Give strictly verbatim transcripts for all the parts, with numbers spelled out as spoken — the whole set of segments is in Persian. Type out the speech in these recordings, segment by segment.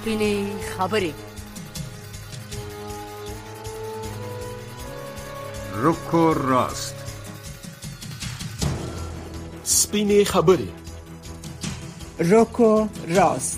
سپینې خبرې. روکو راست. سپینې خبرې. روکو راست.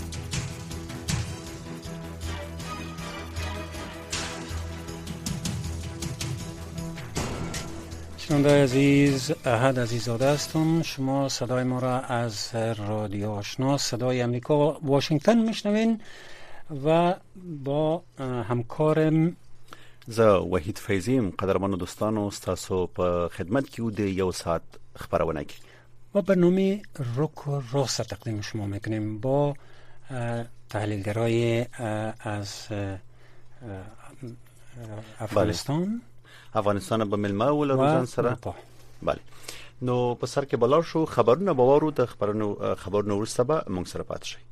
شنونده عزیز، احد عزیزاده هستم. شما صدای ما را از رادیو آشنا صدای امریکا واشنگتن میشنوین و با همکارم زه وحید فیضیم. قدرمنو دوستانو، ستاسو په خدمت کې د یو ساعت خبرونه کې و برنامه روک و راست تقدیم شما میکنیم با تحلیلگرای از افغانستان. افغانستان به ملما ولرو ځان سره. بله، نو په سر کې بلار شو خبرونه باورو د خبرونو خبرونو ورسته به موږ سره پات شي.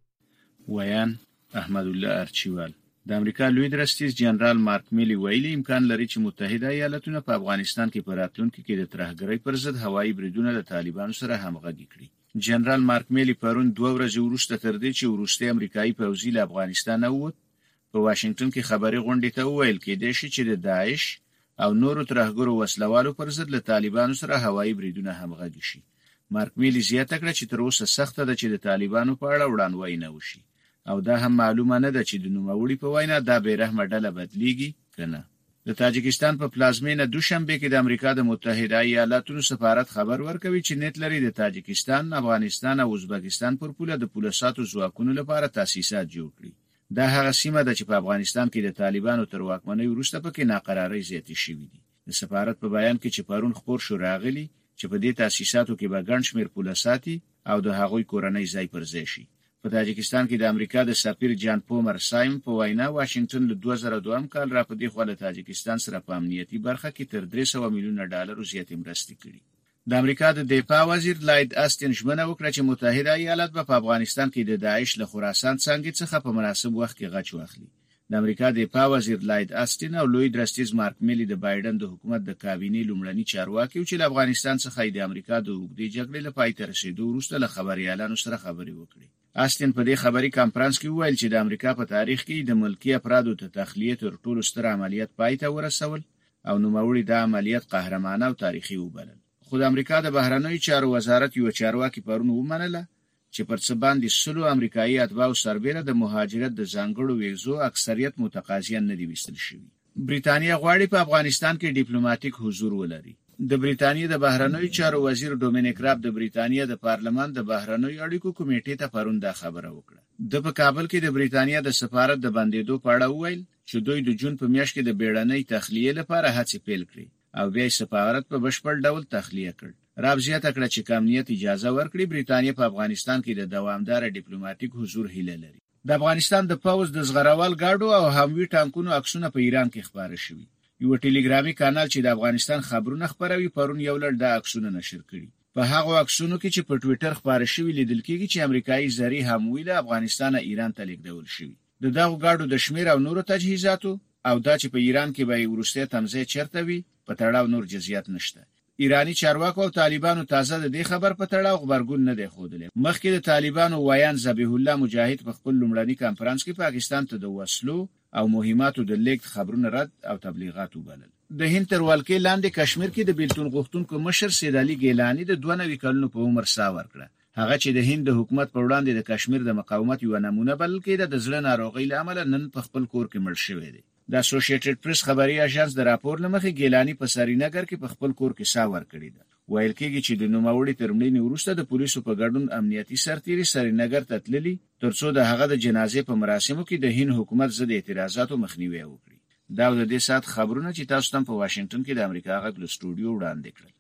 ویان احمد الله ارچیوال. د امریکا لوی درستیز جنرال مارک میلی ویلي امکان لري چې متحده ایالاتونه په افغانستان کې په راتلونکي کې د ترهګرۍ پر ضد هوایي بریدونه له طالبانو سره همغږي کړي. جنرال مارک میلی پرون دوه ورځې وروسته تر دې چې وروستي امریکایي پوځي له افغانستان ووت، په واشنگټن کې خبري غونډې ته وویل کېدای شي چې د داعش او نورو ترهګرو وسلوالو پر ضد له طالبانو سره هوایي بریدونه همغږي شي. مارک میلی زیاته کړه چې تر اوسه سخته ده چې د طالبانو په اړه وړاندوینه نه وشي او دا هم معلومه نه ده چې د نوموړي په وینا دا بیرحمه ډله بدلیږي کنه. د تاجکستان په پلازمینه دوشنبه کې د امریکا د متحده ایالاتونو سفارت خبر ورکوي چې نیت لري د تاجکستان، افغانستان او ازبکستان پر پوله د پولیساتو ځواکونو لپاره تاسیسات جوړ کړي. دا هغه سیمه ده چې په افغانستان کې د طالبانو تر واکمنۍ وروسته پکې ناقرارۍ زیاتې شوې دي. د سفارت په بیان کې چې پرون خبر شو راغلي چې په دې تاسیساتو کې به ګڼ شمېر پولیساتي او د هغوی کورنۍ ځای پر ځای شي. په تاجکستان کې د امریکا د سفیر جان پومر سایم په وینا واشنگټن له دوه زره دوه کال را په دې خوا له تاجکستان سره په امنیتي برخه کې تر درې سوه میلیونه ډالر زیاتې مرستې کړي. د امریکا د دفاع وزیر لاید آستین ژمنه وکړه چې متحده ایالات به په افغانستان کې د داعش له خراسان څنګه څخه په مناسب وخت کې غچ واخلي. د امریکا د دفاع وزیر لاید آستین او لوی درستیز مارک میلی د بایدن د حکومت د کابینې لومړني چارواکي چې له افغانستان څخه د امریکا د اوږدې جګړې له پای ته رسیدو وروسته له خبريالانو سره خبرې وکړي. آستین په دې خبري کانفرنس کې وویل چې د امریکا په تاریخ کې د ملکی افرادو ته تخلیه تر ټولو ستر عملیات پای ته ورسول او نوموړي د عملیات قهرمانه او تاریخي وبلل. خو د امریکا د بهرنیو چارو وزارت یو چارواکي پرون ومنله چې پر څه باندې سلو امریکایي اتباع سربېره د مهاجرت د ځانګړو ویزو اکثریت متقاضیان نه دي وستل شوي. بریتانیا غواړي په افغانستان کې ډیپلوماټیک حضور ولري. د بریتانیا د بهرنیو چارو وزیر ډومینیک راب د بریتانیا د پارلمان د بهرنیو اړیکو کمیټې ته پرون دا خبره وکړه. د په کابل کې د بریتانیا د سفارت د بندیدو په اړه وویل چې دوی د جون په میاشت کې د بیړنۍ تخلیه لپاره هڅې پیل کړې او بیا سفارت په بشپړ ډول تخلیه کړ. راب زیاته کړه چې کامنیت اجازه ورکړي بریتانیا په افغانستان کې د دوامدار ډیپلوماټیک حضور هیله لري. د افغانستان د پوځ د زغروال ګاډو او هموي ټانکونو عکسونه په ایران کې خبره شوي. یو ټلګرامي کانال چې د افغانستان خبرونه خبروي پرون یو لړ د عکسونه نشر کړي. په هغه عکسونو کې چې په ټوئیټر خبره شوي لیدل کېږي چې امریکایي زری هموي له افغانستان ایران ته لیږدول شوي. د دغه ګاډو د شمیر او نورو تجهیزاتو او دا چې په ایران کې به ورسته تمځای چرته وي په تړاو نور جزئیات نشته. ایرانی چارواکو او طالبانو تازه د دې خبر په تړاو خبرګون نه دی خوده. مخکې د طالبانو ویان ذبیح الله مجاهد په خپل لومړني کانفرنس کې پاکستان ته د وسلو او مهماتو د لیږد خبرونه رد او تبلیغات وبلل. د هند تر ولکې لاندې کشمیر کې د بیلتون غوښتونکو مشر سید علي ګیلانی د دوه نوي کلونو په عمر سا ورکړه. هغه چې د هند د حکومت پر وړاندې د کشمیر د مقاومت یو نمونه بلل کېده، د زړه ناروغۍ له امله نن په خپل کور کې مړ شوی دی. د اسوسییټډ پریس خبري اژانس د راپور لمخې ګیلانی په سرینګر کې په خپل کور کې سا ورکړی ده. ویل کېږي چې د نوموړي تر مړینې وروسته د پولیسو په ګډون امنیتي سرتیري سرینګر ته تللي ترڅو د هغه د جنازې په مراسمو کې د هند حکومت ضد اعتراضاتو مخنیوي وکړي. دا د دې سات خبرونه چې تاسو تم په واشنگټن کې د امریکا غږ له سټوډیو وړاندې کړل.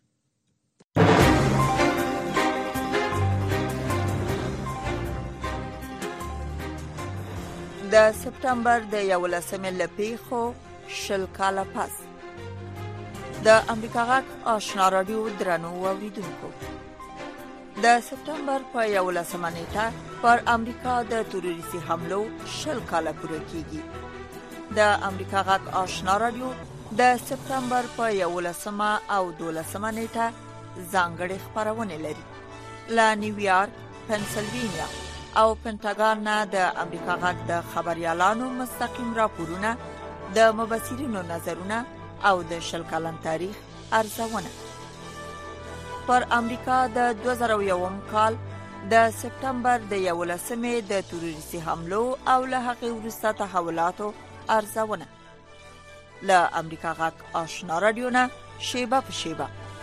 د سپتمبر د یولسمې له پیښو شل کاله پس د امریکا غږ آشنا رادیو درنو اوریدونکو، د سپتمبر په یولسمه نیټه پر امریکا د تروریستي حملو شل کاله پوره کیږي. د امریکا غږ آشنا رادیو د سپتمبر په یولسمه او دولسمه نیټه ځانګړې خبرونه لري. له نیویارک، پنسلوانیا، او پنټاګان نه د امریکا غږ د خبريالانو مستقیم راپورونه، د مبصرینو نظرونه او د شل کلن تاریخ ارزونه. پر امریکا د دوه زره یو کال د سپتمبر د یولسمې د تروریستي حملو او له هغې وروسته تحولاتو ارزونه. له امریکا غږ آشنا رادیو نه شیبه په شیبه.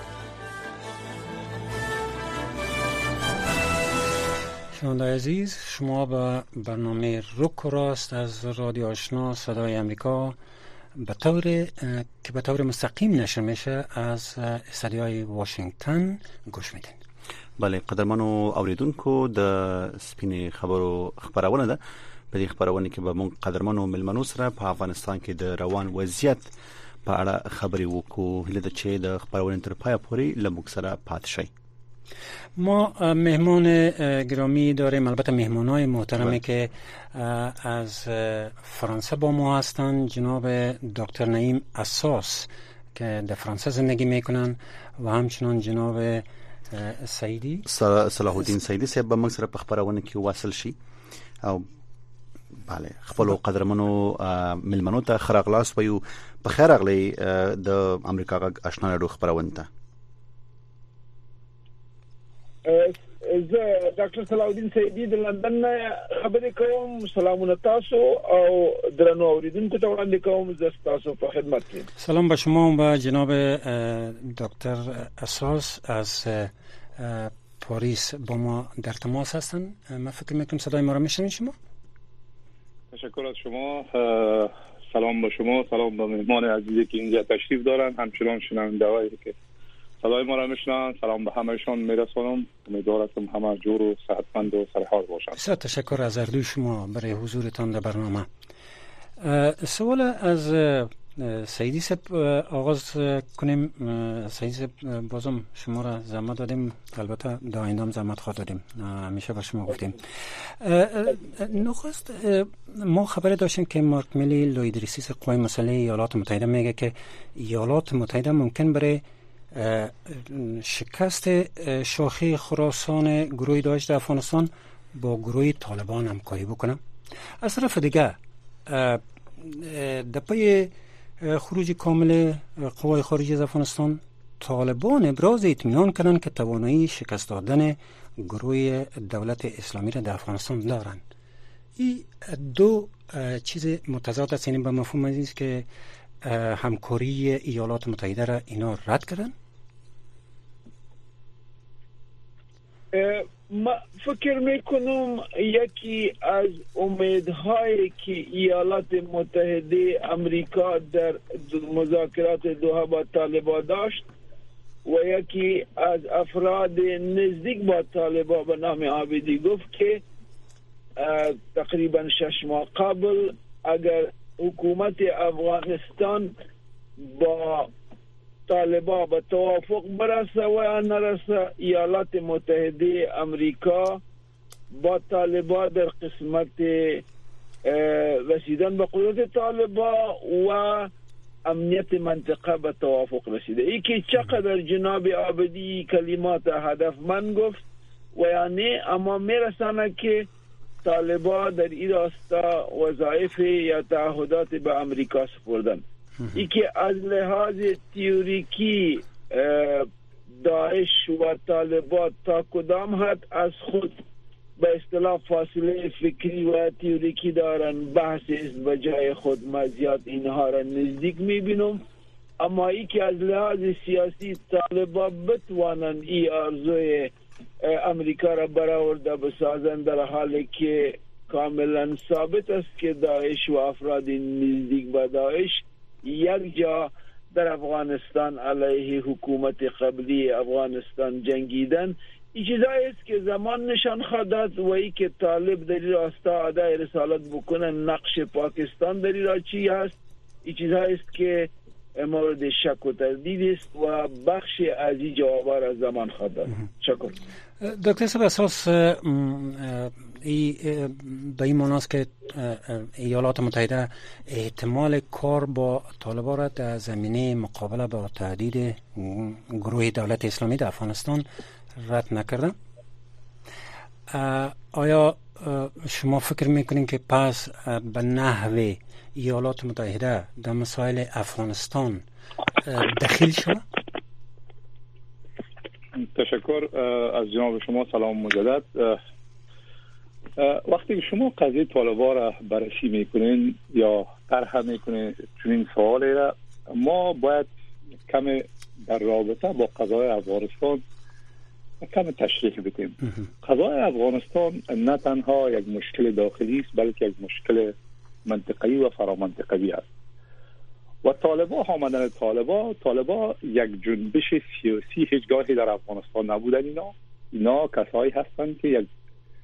شنونده‌های عزیز، شما به برنامه رک و راست از رادیو آشنا صدای امریکا به طور که به طور مستقیم نشر میشه از استودیوی واشنگتن گوش میدین. بله، قدرمنو اوریدونکو، د سپینې خبرو خبرونه ده. په دې خبرونه کې به موږ قدرمنو ملمنو سره په افغانستان کې د روان وضعیت په اړه خبرې وکړو. هیله ده چې د خبرونه تر پایه پورې له موږ سره پاتې شئ. ما مهمان گرامی داریم، البته مهمانای محترمی که از فرانسه با ما هستند، جناب دکتر نعیم اساس که در فرانسه زندگی میکنن و همچنان جناب سعیدی صلاح الدین سعیدی صاحب به موږ سره په خبرونه کې واصل شي. او bale خپل قدرمنو ملمنو ته خراغلاس ویو په خیر اغلی د امریکا غږ آشنا رادیو خبرونه ته. زه ډاکټر صلاح الدین سعیدی د لندن خبرې کوم. سلامونه تاسو او درنو اوریدونکو ته وړاندې کوم. زه تاسو په خدمت کې. سلام به شما و به جناب دکتر اساس از پاریس با ما در تماس هستن. من فکر میکنم صدای ما را میشنوید شما. تشکر از شما. سلام به شما، سلام به مهمان عزیزی که اینجا تشریف دارن، همچنان شنونده‌هایی که صدای ما را میشنن. سلام به همهشان میرسونم. امیدوارم همه جور و صحتمند و سرحال باشند. بسیار تشکر از هر دوی شما برای حضورتان در برنامه. سوال از سعیدی صاحب آغاز کنیم. سعیدی صاحب، بازم شما را زحمت دادیم، البته در آینده هم زحمت خواهد دادیم، همیشه با شما گفتیم. نخست ما خبر داشتیم که مارک میلی لوید رئیس قوای مسلح ایالات متحده میگه که ایالات متحده ممکن برای شکست شاخه خراسان گروه داعش در افغانستان با گروه طالبان همکاری بکنه. از طرف دیگه در پی خروج کامل قوای خارجی از افغانستان، طالبان ابراز اطمینان کردند که توانایی شکست دادن گروه دولت اسلامی را در افغانستان دارند. این دو چیز متضاد است، یعنی به مفهوم است که همکاری ایالات متحده را اینا رد کردن. ما فکر میکنم یکی از امیدهایی که ایالات متحده امریکا در مذاکرات دوحه با طالبان داشت و یکی از افراد نزدیک با طالبان به نام عابدی گفت که تقریبا شش ماه قبل اگر حکومت افغانستان با طالبان به توافق برسه و نرسه، ایالات متحده امریکا با طالبان در قسمت رسیدن به قدرت طالبان و امنیت منطقه به توافق رسیده. ای که چقدر جناب عابدی کلمات هدفمند گفت و یعنی اما میرسانه که طالبان در این راستا وظایف یا تعهدات به امریکا سپردن. ای که از لحاظ تئوریکی داعش و طالبان تا کدام حد از خود به اصطلاح فاصله فکری و تئوریکی دارن، بحث است به جای خود. مزیات اینها را نزدیک میبینم، اما ای که از لحاظ سیاسی طالبان بتوانند این آرزوی امریکا را برآورده بسازند، در حالی که کاملا ثابت است که داعش و افراد نزدیک به داعش یک جا در افغانستان علیه حکومت قبلی افغانستان جنگیدن. این چیزایی است که زمان نشان خواهد داد و ای که طالب در این راستا ادای رسالت بکنه نقش پاکستان در این راه چی هست، این چیزایی است که مورد شک و تردید است و بخش از این جوابا را زمان خواهد داد. شکر. دکتر صاحب، اساس ای به این معناست که ایالات متحده احتمال کار با طالبان را در زمینه مقابله با تهدید گروه دولت اسلامی در افغانستان رد نکردن. آیا شما فکر میکنین که پس به نحو ایالات متحده در مسائل افغانستان دخیل شد؟ تشکر از جناب شما. سلام مجدد. وقتی شما قضیه طالبان را بررسی میکنین یا طرح میکنین چنین سوالی را، ما باید کم در رابطه با قضای افغانستان کم تشریح بدیم. قضای افغانستان نه تنها یک مشکل داخلی است بلکه یک مشکل منطقه‌ای و فرامنطقه‌ای است. و طالبان، آمدن طالبان طالبان یک جنبش سیاسی هیچگاهی در افغانستان نبودن. اینا اینا کسایی هستند که یک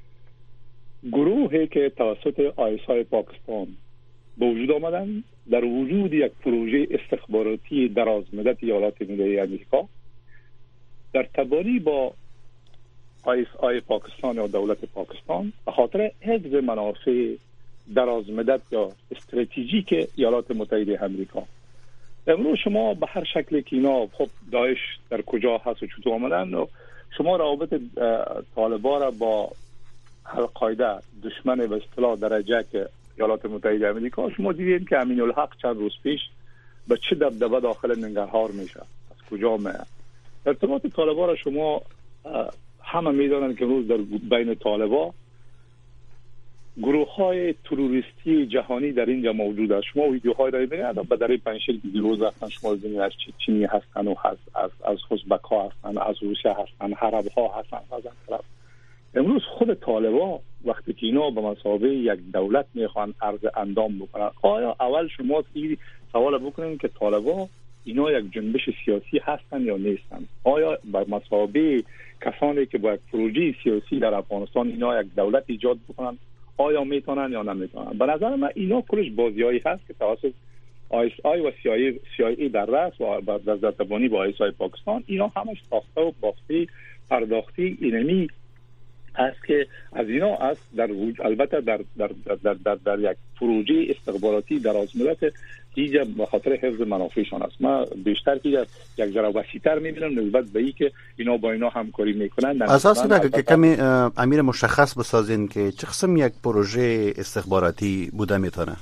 گروهی که توسط آی اس آی پاکستان به وجود آمدن در وجود یک پروژه استخباراتی درازمدت ایالات متحده آمریکا در تبانی با آی اس آی پاکستان یا دولت پاکستان به خاطر حفظ منافع درازمدت یا استراتژیک ایالات متحده آمریکا. امروز شما به هر شکلی که اینا خب داعش در کجا هست و چطور آمدن، و شما روابط طالبان را با القاعده دشمن به اصطلاح درجه که ایالات متحده آمریکا، شما دیدین که امین الحق چند روز پیش به چه دبدبه داخل ننگرهار میشه، از کجا میاد. ارتباط طالبان را شما همه میدانند که روز در بین طالبان گروه های تروریستی جهانی در اینجا موجود است. شما ویدیوهای را ببینید، به در پنجشیر دیروز هستن، شما ببینید از چینی هستن و از از از ازبک ها هستن، از روسیه هستن، عرب ها هستن، از طرف. امروز خود طالبان وقتی که اینا به مثابه یک دولت میخوان عرض اندام بکنن، آیا اول شما سوال بکنید که طالبان اینا یک جنبش سیاسی هستن یا نیستن؟ آیا به مثابه کسانی که با یک پروژه سیاسی در افغانستان اینا یک دولت ایجاد بکنن، آیا میتونن یا نمیتونن؟ به نظر من اینا کلش بازیایی هست که توسط آی اس آی و سی آی ای در رأس و در زبانی با آی اس آی پاکستان اینا همش ساخته و بافته پرداختی اینمی است که از اینا است در البته در در در در, در, در یک پروژه استخباراتی درازمدت دیگه به خاطر حفظ منافعشان است. ما بیشتر که یک ذره وسیع‌تر می‌بینم نسبت به این که اینا با اینا همکاری میکنن. اساساً اگه کمی امیر مشخص بسازین که چه قسم یک پروژه استخباراتی بوده میتونه؟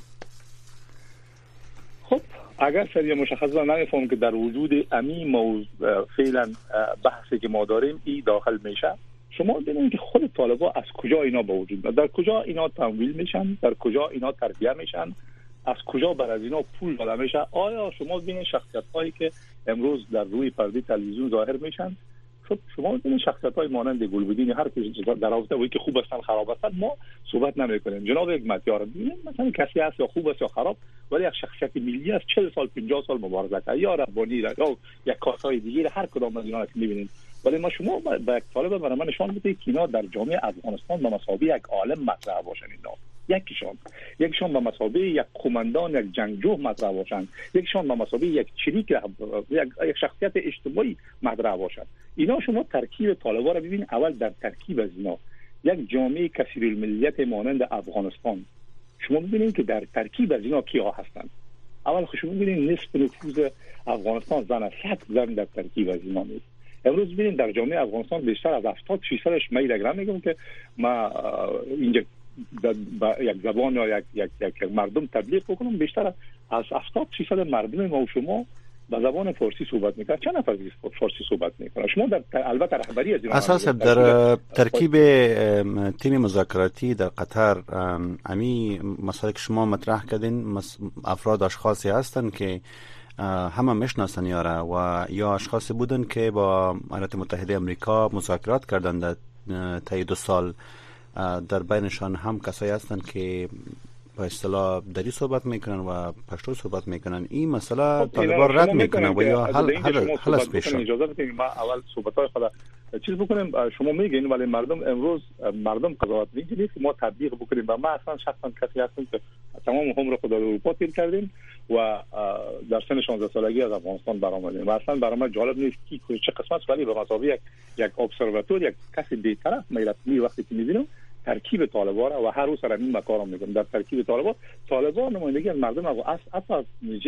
خب اگر سریع مشخص نمی‌فهمم که در وجود امی موضوع فعلا بحثی که ما داریم ای داخل میشه. شما ببینید که خود طالبان از کجا اینا به وجود میاد، در کجا اینا تمویل میشن، در کجا اینا تربیه میشن، از کجا بر از اینا پول داده میشه. آیا شما ببینید شخصیت هایی که امروز در روی پرده تلویزیون ظاهر میشن، خب شما ببینید شخصیت های مانند گلبدین هر که در رابطه با اینکه خوب هستن خراب هستن ما صحبت نمیکنیم. جناب یک متیار ببینید مثلا کسی هست یا خوب است یا خراب، ولی یک شخصیت ملی است چهل سال پنجاه سال مبارزه کرد، یا ربانی یا یک کاسای دیگه، هر کدام از اینا که میبینید. ولی ما شما با یک طالب برای من نشان بدید که اینا در جامعه افغانستان به مثابه یک عالم مطرح باشن. اینا یکیشون یکیشون به مثابه یک قماندان، یک جنگجو مطرح باشن، یکیشون به مثابه یک چریک، یک یک شخصیت اجتماعی مطرح باشن. اینا شما ترکیب طالبان رو ببین، اول در ترکیب از اینا یک جامعه کثیر الملیت مانند افغانستان شما ببینید که در ترکیب از اینا کیا هستن. اول شما ببینید نصف نفوذ افغانستان زن است، صد زن در ترکیب از اینا نیست. امروز ببینید در جامعه افغانستان بیشتر از هفتاد فیصدش من دیگه میگم که ما اینجا با یک زبان یا یک یک یک مردم تبلیغ بکنم، بیشتر از هفتاد فیصد مردم ما و شما با زبان فارسی صحبت میکنن. چند نفر فارسی صحبت میکنن؟ شما در البته رهبری از اساسا در ترکیب تیم مذاکراتی در قطر امی مسائل که شما مطرح کردین افراد اشخاصی هستند که همه میشناسن یاره و یا اشخاصی بودن که با ایالات متحده آمریکا مذاکرات کردن در طی دو سال. در بینشان هم کسایی هستن که به اصطلاح دری صحبت میکنن و پشتو صحبت میکنن. این مسئله طالبان رد میکنن و یا حل حل حل است پیش. اجازه بدید ما اول صحبت‌های خود چیز بکنیم. شما میگین ولی مردم امروز مردم قضاوت میگیرن که ما تطبیق بکنیم. و ما اصلا شخصا کسی هستم که تمام عمر خود در اروپا تیر کردیم و در سن شانزده سالگی از افغانستان برآمدیم و اصلا برای ما جالب نیست کی چه قسمت، ولی به مسابقه یک یک ابزرواتور، یک کسی بی‌طرف میرفتی وقتی که میبینم ترکیب طالبان و هر روز سر این مکارم میگم در ترکیب طالبان طالبان نمایندگی از مردم و از اساس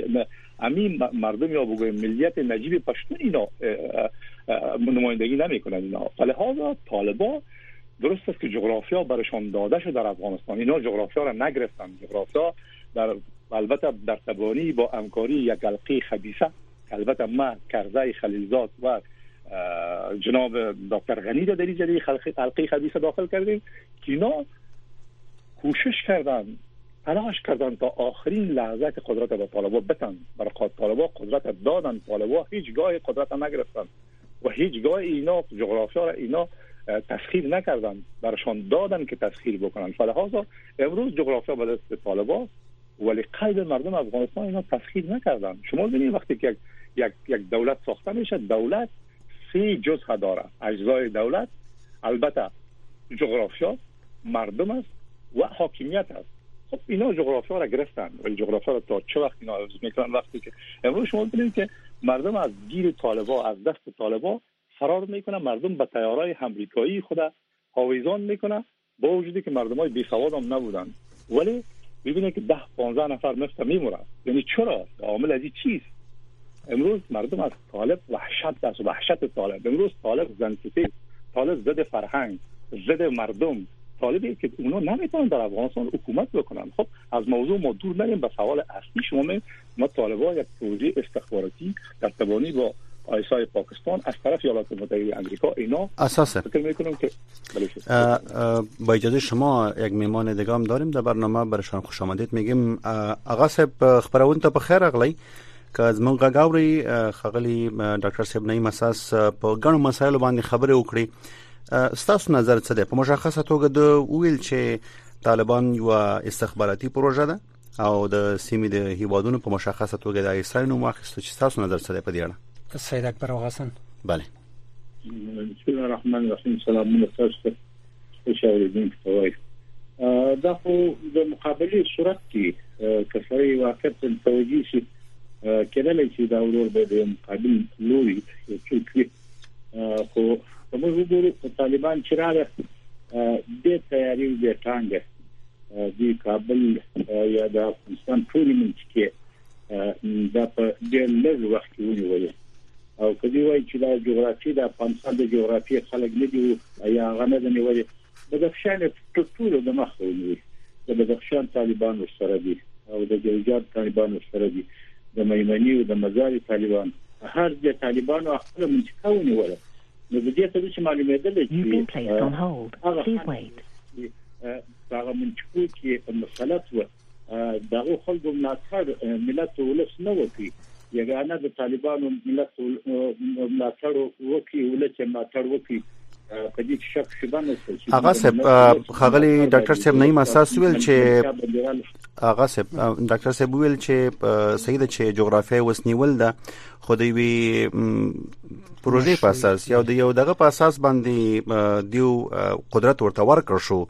امین مردم یا بگویم ملیت نجیب پشتون اینا نمایندگی نمیکنن اینا. ولی لحاظا طالبان درست است که جغرافیا برشان داده شد در افغانستان، اینا جغرافیا را نگرفتن. جغرافیا در البته در تبانی با همکاری یک حلقه خبیثه، البته ما کرزی خلیلزاد و جناب دکتر غنی را در این حلقه خبیثه داخل کردیم که اینا کوشش کردن، تلاش کردن تا آخرین لحظه که قدرت به طالبا بتن. برای طالبا قدرت دادن، طالبا هیچگاه قدرت نگرفتن و هیچگاه اینا جغرافیا را اینا تسخیر نکردن، برشان دادن که تسخیر بکنن. فلحاظا امروز جغرافیا به دست طالبا ولی قلب مردم افغانستان اینا تسخیر نکردن. شما ببینید وقتی که یک یک یک دولت ساخته میشه، دولت سه جزء داره. اجزای دولت البته جغرافیا، مردم است و حاکمیت است. خب اینا جغرافیا را گرفتن ولی جغرافیا را تا چه وقت اینا حفظ میکنن؟ وقتی که امروز شما ببینید که مردم از گیر طالبا، از دست طالبا فرار میکنه، مردم به تیارای امریکایی خود آویزان میکنه، با وجودی که مردمای بی سواد هم نبودن. ولی ببینید که ده پانزده نفر مثل میمونه. یعنی چرا؟ عامل از چیست؟ امروز مردم از طالب وحشت است، وحشت طالب. امروز طالب زنسیتی، طالب ضد فرهنگ، ضد مردم، طالبی که اونا نمیتونن در افغانستان حکومت بکنن. خب از موضوع ما دور نریم، به سوال اصلی شما می ما طالبا یک پروژه استخباراتی در تبانی با آیسای پاکستان از طرف ایالات متحده آمریکا اینا اساسه فکر میکنم که با اجازه شما یک میمان دیگه هم داریم در برنامه، برشان خوش آمدید میگیم. آقا صاحب خبرون ته په خیر اغلی که از مونږ غاوري خغلی ډاکټر صاحب نعیم اساس په ګڼو مسایلو باندې خبرې وکړي. ستاسو نظر څه دی؟ په مشخصه توګه د ویل چې طالبان یو استخباراتي پروژه ده او د سیمې د هیوادونو په مشخصه توګه د ایسای نوم واخیستو، چې تاسو نظر څه دی په دې اړه؟ سید اکبر حسن. بله. بسم الله الرحمن الرحیم. سلام تاسو ته. خوشاله وای. دا خو د مقابله صورت کې کسري واقعیت توجیه شي کله چې دا ورور به د مقابل لوري چې خو موږ وګورو چې طالبان چې راغله د تیاری د ټانګه د کابل یا د افغانستان ټولنې کې دا په ډېر لږ وخت کې ونیول او کدی وایي چې دا جغرافي د افغانستان د جغرافي خلک نه دي یا غنه د نیولې د بخښنې ټولو د مخاوني د بخښن طالبان سره دي او د جوجات طالبان سره دي، د میمنی او د مزاري طالبان، هر د طالبانو خپل منطقه ونیول. نو د دې څه چې معلومېدل چې هغه منطقو کې مسلط و دغه خلکو ملاتړ ملت ولس نه وکړي، یګانه د طالبانو ملت ملاتړ وکړي، ولس ملاتړ وکړي. په دې شک شبانه چې هغه صاحب خغلی ډاکټر صاحب نعیم اساس ویل چې هغه صاحب ډاکټر صاحب ویل چې صحیح ده چې جغرافیه وسنیول ده، خو د وی پروژې په اساس یا د یو دغه په اساس باندې دیو قدرت ورته ورکړ شو.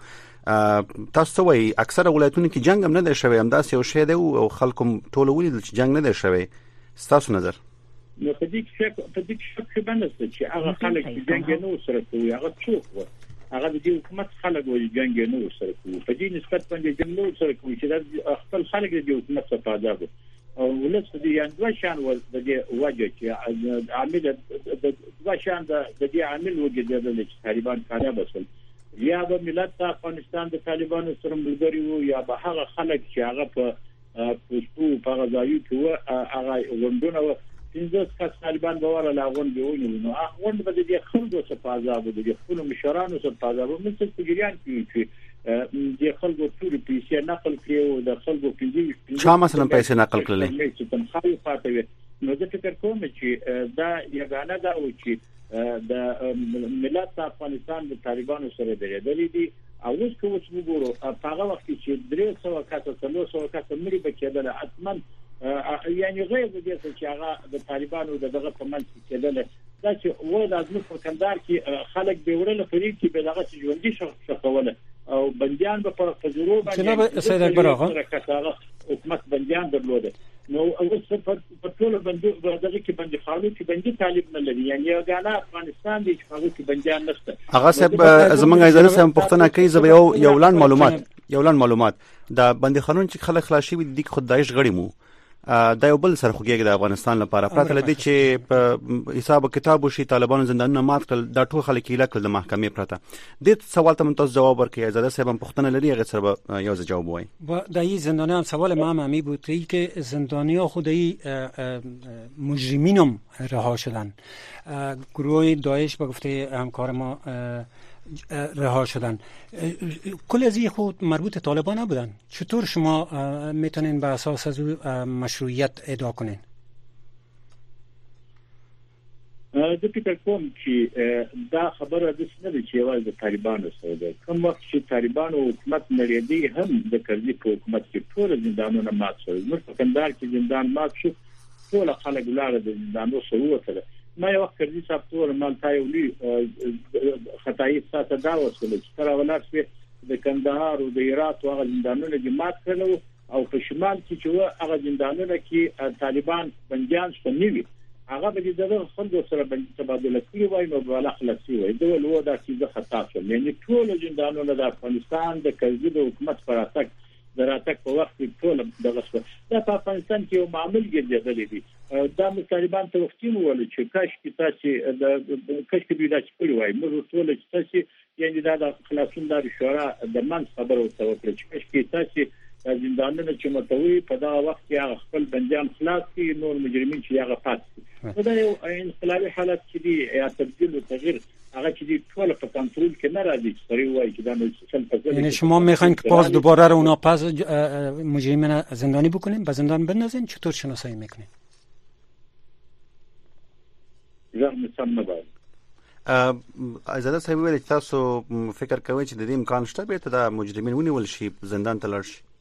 تاسو وایي اکثره ولایتونو کې جنگ هم نه دی شوی، همداسې یو شی دی او خلکو ټول ولیدل چې جنگ نه دی شوی. ستاسو نظر؟ نو په دې کې په دې کې باندې چې هغه خلک چې جنگ نه سره کوي هغه څوک و؟ هغه د حکومت خلک وایي جنگ نه سره کوي. په دې نسبت باندې جنگ نه سره کوي چې خپل خلک د حکومت څخه فائدہ وي او ولس دې یان دوه شان ول د وجه چې عامل د دوه شان د دې عامل وګرځیدل چې طالبان کامیاب شول، یا به ملت افغانستان د طالبانو سره ملګری وو یا به هغه خلک چې هغه په پښتو په غزاوی کې و هغه غوندونه و پنځه کس طالبان باور لا غون دیونه نو هغه به د خلکو څخه پازاب د خپل مشرانو څخه پازاب مثل تجریان کې د خلکو ټول پیسې نقل کړي او د خلکو پیسې چا مثلا پیسې نقل کړلې چې تم خالي فاتوي. نو د فکر کوم چې دا یګانه دا و چې د ملت افغانستان د طالبانو سره درېدلې دي او اوس کوم چې وګورو په هغه وخت کې درې سوه کسه څلور سوه کسه مړي بکېدل اتمن یعنی غیر د دې چې هغه د طالبانو دغه په منځ کې کېدل دا چې وای لازم په کندهار کې خلک به ورله فرید کې به دغه ژوندۍ شخصوله او بنديان به پر فزورو باندې جناب سید اکبر آقا حکومت بنديان درلوده. نو اوس په ټول بندو دغه کې بندي خالو چې بندي طالب نه لري، یعنی غانا افغانستان دي چې هغه کې بنديان نشته. هغه صاحب زمونږ اجازه سم پښتنه کوي زه یو یو لاند معلومات یو لاند معلومات دا بندي خانون چې خلک خلاصي دي خود دایښ غړي مو د یو بل سره خوګیږي د افغانستان لپاره پراته لدی چې په حساب کتاب وشي طالبان زندانونه مات کړل د ټول خلک یې لکه د محکمې پراته د سوال ته تاسو جواب ورکړئ زده صاحب پښتنه لري هغه سره یو جواب وای و در این زندانی هم سوال ما هم همی بود که زندانی ها خودی مجرمین هم رها شدن گروه داعش به گفته همکار ما رها شدن کل از این خود مربوط طالبان نبودن چطور شما میتونین به اساس از مشروعیت ادعا کنین؟ د فکر کوم چې دا خبره د سنبه چې یوازې د طالبانو سره ده کوم وخت چې طالبان او حکومت نړیدي هم د کرزي په حکومت کې ټول زندانونه مات شول نو په کندهار کې زندان مات شو ټول خلک لاړ د زندانونو سره وته ما یو وخت کرزي صاحب ټول مالتای ولي خدای ساته دا وسول چې تر ولر د کندهار او د هرات او زندانونو کې مات کړو او په شمال کې چې هغه زندانونه کې طالبان بنديان شنوي هغه به د خلکو سره باندې تبادله کوي وای نو بل خلاصي وای دا ولو دا چې خطا شو یعنی ټول زندانونه د افغانستان د کرزي د حکومت پر اساس دراتک په وخت کې ټول دغه څه د افغانستان کې یو معامل ګرځېدل دي دا طالبان ته وختیم ول چې کاش کې تاسو د کاش کې بیا چې کوي وای موږ ټول چې تاسو یعنی دا د خلاصون د شورا د من خبرو ته وکړي چې کاش کې تاسو زندانونه چې متوي په دا وخت کې هغه خپل بنديان خلاص کړي نور مجرمین چې هغه پات دا یو انقلابي حالت چې دی یا تبديل او تغییر هغه چې دی ټول په کنټرول کې نه راځي سری وای چې دا نو څه یعنی شما میخواین که باز دوباره رو اونا پس مجرمین زندانی بکنین به زندان بندازین چطور شناسایی میکنین؟ زه سم باید ازاده صاحب ویل تاسو فکر کوئ چې د دې امکان شته به ته د مجرمین ونیول شي زندان ته لاړ شي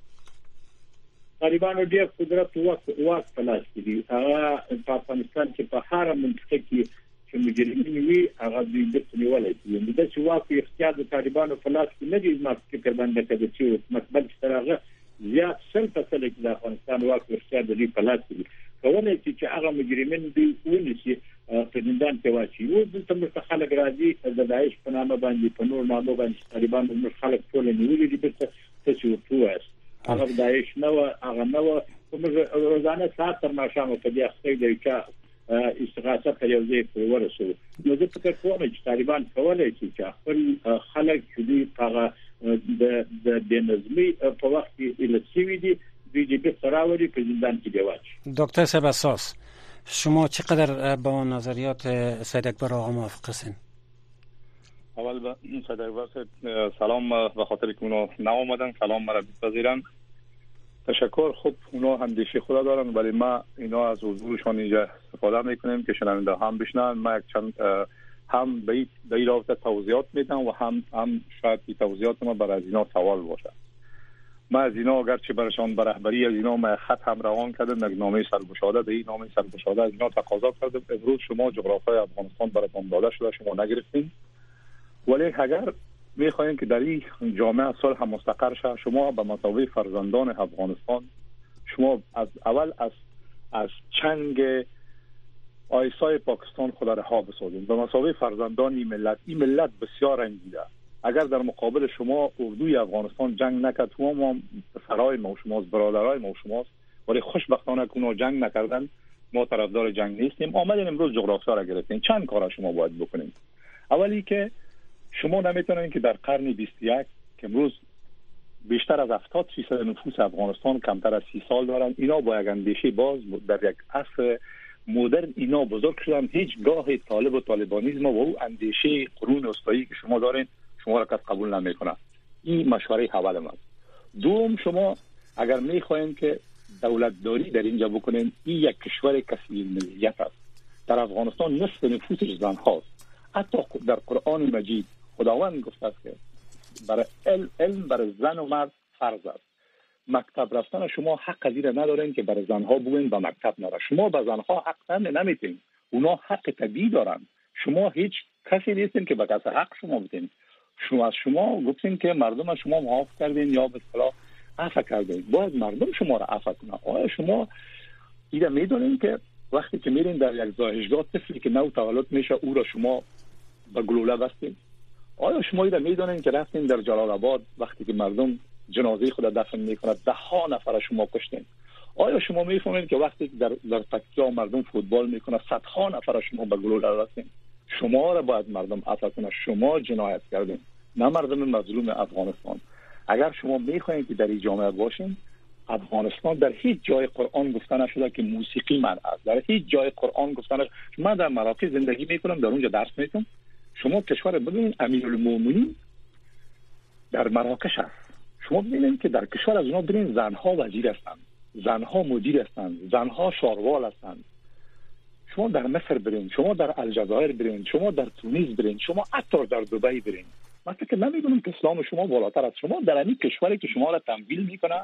طالبانو ډېر قدرت او واک په لاس کې دي هغه په افغانستان کې په هر منطقه کې چې مجرمین وي هغه د دې نیولای دي نو د چې واک اختیار د طالبانو په لاس کې نه دي ما فکر باندې کوي چې مقبل سترغه زیات سل په سل کې د افغانستان واک اختیار د دې په لاس کې دي کولای شي چې هغه مجرمین دي ونیسي په زندان کې واچي او د تمره خلک راځي د داعش په نامه باندې په نور نامه باندې طالبان د خلک ټول نیولې دي په څه څه هغه داعش نو هغه نو کوم روزانه ساعت تر ماشامه په دې اخته دی چې استغاثه په یو ځای کې ورسو نو زه فکر کوم چې طالبان کولای شي چې خپل خلک چې دی هغه د د بنظمي په وخت کې الکسوي دي دوی دې به سراوري په زندان کې دیواچ دکتر صاحب اساس شما چقدر با نظریات سید اکبر آقا موافق هستین؟ اول با سید اکبر سلام به خاطر که اونا نامدن سلام مرا بپذیرن تشکر خوب اونا اندیشه خدا دارن ولی ما اینا از حضورشان اینجا استفاده میکنیم که شنونده هم بشنن ما یک چند هم به این رابطه توضیحات میدم و هم هم شاید این توضیحات ما برای از اینا سوال باشه ما از اینا اگرچه برشان به رهبری از اینا ما خط هم روان کردم یک نامه سرگشاده به این نامه سرگشاده از اینا تقاضا کردم امروز شما جغرافیای افغانستان براتون داده شده شما نگرفتین ولی اگر میخواین که در این جامعه صلح مستقر شه شما به مسابقه فرزندان افغانستان شما از اول از از چنگ آیسای پاکستان خود رها بسازید به مسابقه فرزندان این ملت این ملت بسیار رنجیده اگر در مقابل شما اردوی افغانستان جنگ نکرد شما ما پسرای ما و شماست برادرای ما و شماست ولی خوشبختانه که اونا جنگ نکردن ما طرفدار جنگ نیستیم آمدین امروز جغرافیا را گرفتین چند کار شما باید بکنید اولی که شما نمیتونید که در قرن بیست و یک که امروز بیشتر از هفتاد درصد نفوس افغانستان کمتر از سی سال دارن اینا با یک اندیشه باز در یک عصر مدرن اینا بزرگ شدن هیچ گاه طالب و طالبانیسم و او اندیشه قرون وسطایی که شما دارین شما را کس قبول نمیکنه این مشوره اول من دوم شما اگر میخواین که دولتداری در اینجا بکنین این یک کشور کثیر ملیت است در افغانستان نصف نفوسش زن هاست حتی در قرآن مجید خداوند گفته است که برای علم برای زن و مرد فرض است مکتب رفتن شما حق از این ندارین که برای زنها بوین به مکتب نره شما به زنها حق نمیتین اونا حق طبیعی دارن شما هیچ کسی نیستین که به کس حق شما بدین شما از شما گفتین که مردم از شما معاف کردین یا به اصطلاح عفو کردین باید مردم شما را عفو کنه آیا شما ایده میدونین که وقتی که میرین در یک زایشگاه طفلی که نو تولد میشه او را شما به گلوله بستین آیا شما ایده میدونین که رفتین در جلال آباد وقتی که مردم جنازه خود دفن میکنه ده ها نفر شما کشتین آیا شما میفهمید که وقتی در در پاکستان مردم فوتبال میکنه صدها نفر شما به گلوله رسید؟ شما را باید مردم عفو کنه. شما جنایت کردین، نه مردم مظلوم افغانستان. اگر شما میخواهید که در این جامعه باشین، افغانستان در هیچ جای قرآن گفته نشده که موسیقی منع است. در هیچ جای قرآن گفته نشده. من در مراکز زندگی میکنم، در اونجا درس میکنم. شما کشور ببینید، امیرالمومنین در مراکش است. شما ببینید که در کشور از اونا ببینید زنها وزیر هستند، زنها مدیر هستند، زنها شاروال هستند. شما در مصر برین، شما در الجزایر برین، شما در تونس برین، شما حتی در دبی برین. من فکر نمی‌کنم که اسلام شما بالاتر است. شما در این کشوری که شما را تمویل میکنه،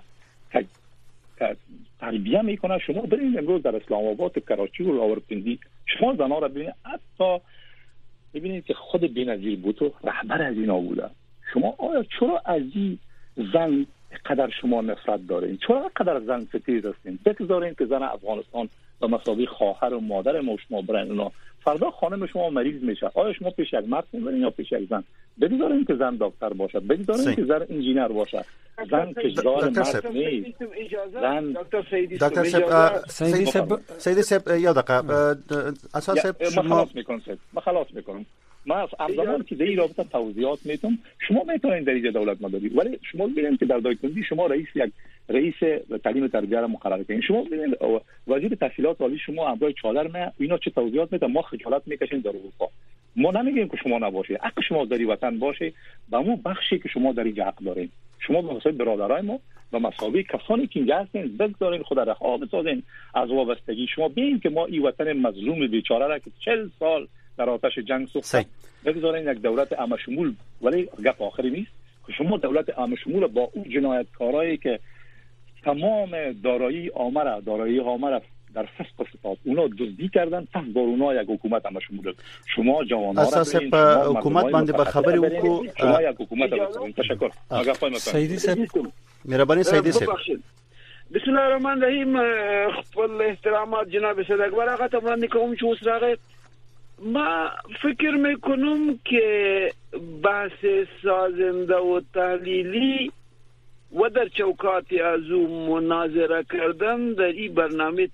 تربیه میکنه، شما برین امروز در اسلام آباد، کراچی و راولپنڈی شما زنها را ببینید، حتی ببینید که خود بی‌نظیر بوتو رهبر از اینا بوده. شما آیا چرا از این زن قدر شما نفرت دارین؟ چرا قدر زن ستیز هستین؟ بگذارین که زن افغانستان به مسابقه خواهر و مادر ما شما برن اونا. فردا خانم شما مریض میشه، آیا شما پیش یک مرد میبرین یا پیش یک زن؟ بگذارین که زن دکتر باشه، بگذارین که زن انجینر باشه. زن کشدار مرد نیست. زن دکتر سیدی دکتر سیدی سیدی سیدی یا دقیقه اساس شما خلاص میکنم سید ما خلاص میکنم ما از همزمان که در این رابطه توضیحات میتونم. شما میتونین در اینجا دولت مداری، ولی شما ببینید که در دایکنندی شما رئیس یک رئیس تعلیم و تربیت را مقرر کردین. شما ببینید وزیر تحصیلات عالی شما امروز چادر ما اینا چه توضیحات میده، ما خجالت میکشیم در اروپا. ما نمیگیم که شما نباشه، حق شما در وطن باشه، با مو بخشی که شما در اینجا حق دارین. شما به واسطه برادرای ما و مساوی کسانی که اینجا هستین بگذارین خود رها بسازین از وابستگی. شما ببینید که ما این وطن مظلوم بیچاره را که چهل سال در آتش جنگ سوخت، بگذارین یک دولت عام شمول. ولی گپ آخری نیست که شما دولت عام شمول با اون جنایتکارایی که تمام دارایی عامه دارایی عامه در فسق و فساد اونا دزدی کردن، پس بر اونا یک حکومت عام شمول. شما جوان‌ها را اساس په حکومت باندې به خبرې وکړو. شما یک حکومت را تشکر. آقا پایمه سیدی صاحب مهرباني سیدی صاحب. بسم الله الرحمن الرحیم. خپل احترامات جناب سید اکبر آقا ته وړاندې کوم چې اوس راغی. ما فکر میکنم که بحث سازنده و تحلیلی و در چوکات از او مناظره کردن در این برنامه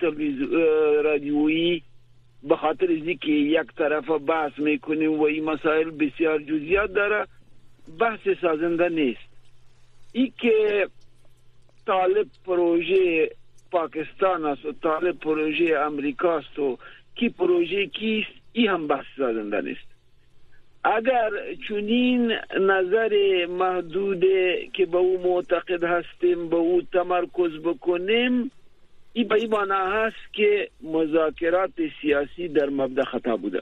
رادیویی به خاطر اینکه که یک طرف بحث میکنیم و این مسائل بسیار جزئیات داره، بحث سازنده نیست. ای که طالب پروژه پاکستان است و طالب پروژه امریکا است و کی پروژه کیست، این هم بحث سازنده نیست. اگر چنین نظر محدود که به او معتقد هستیم به او تمرکز بکنیم، این به این معنی هست که مذاکرات سیاسی در مبدا خطا بوده.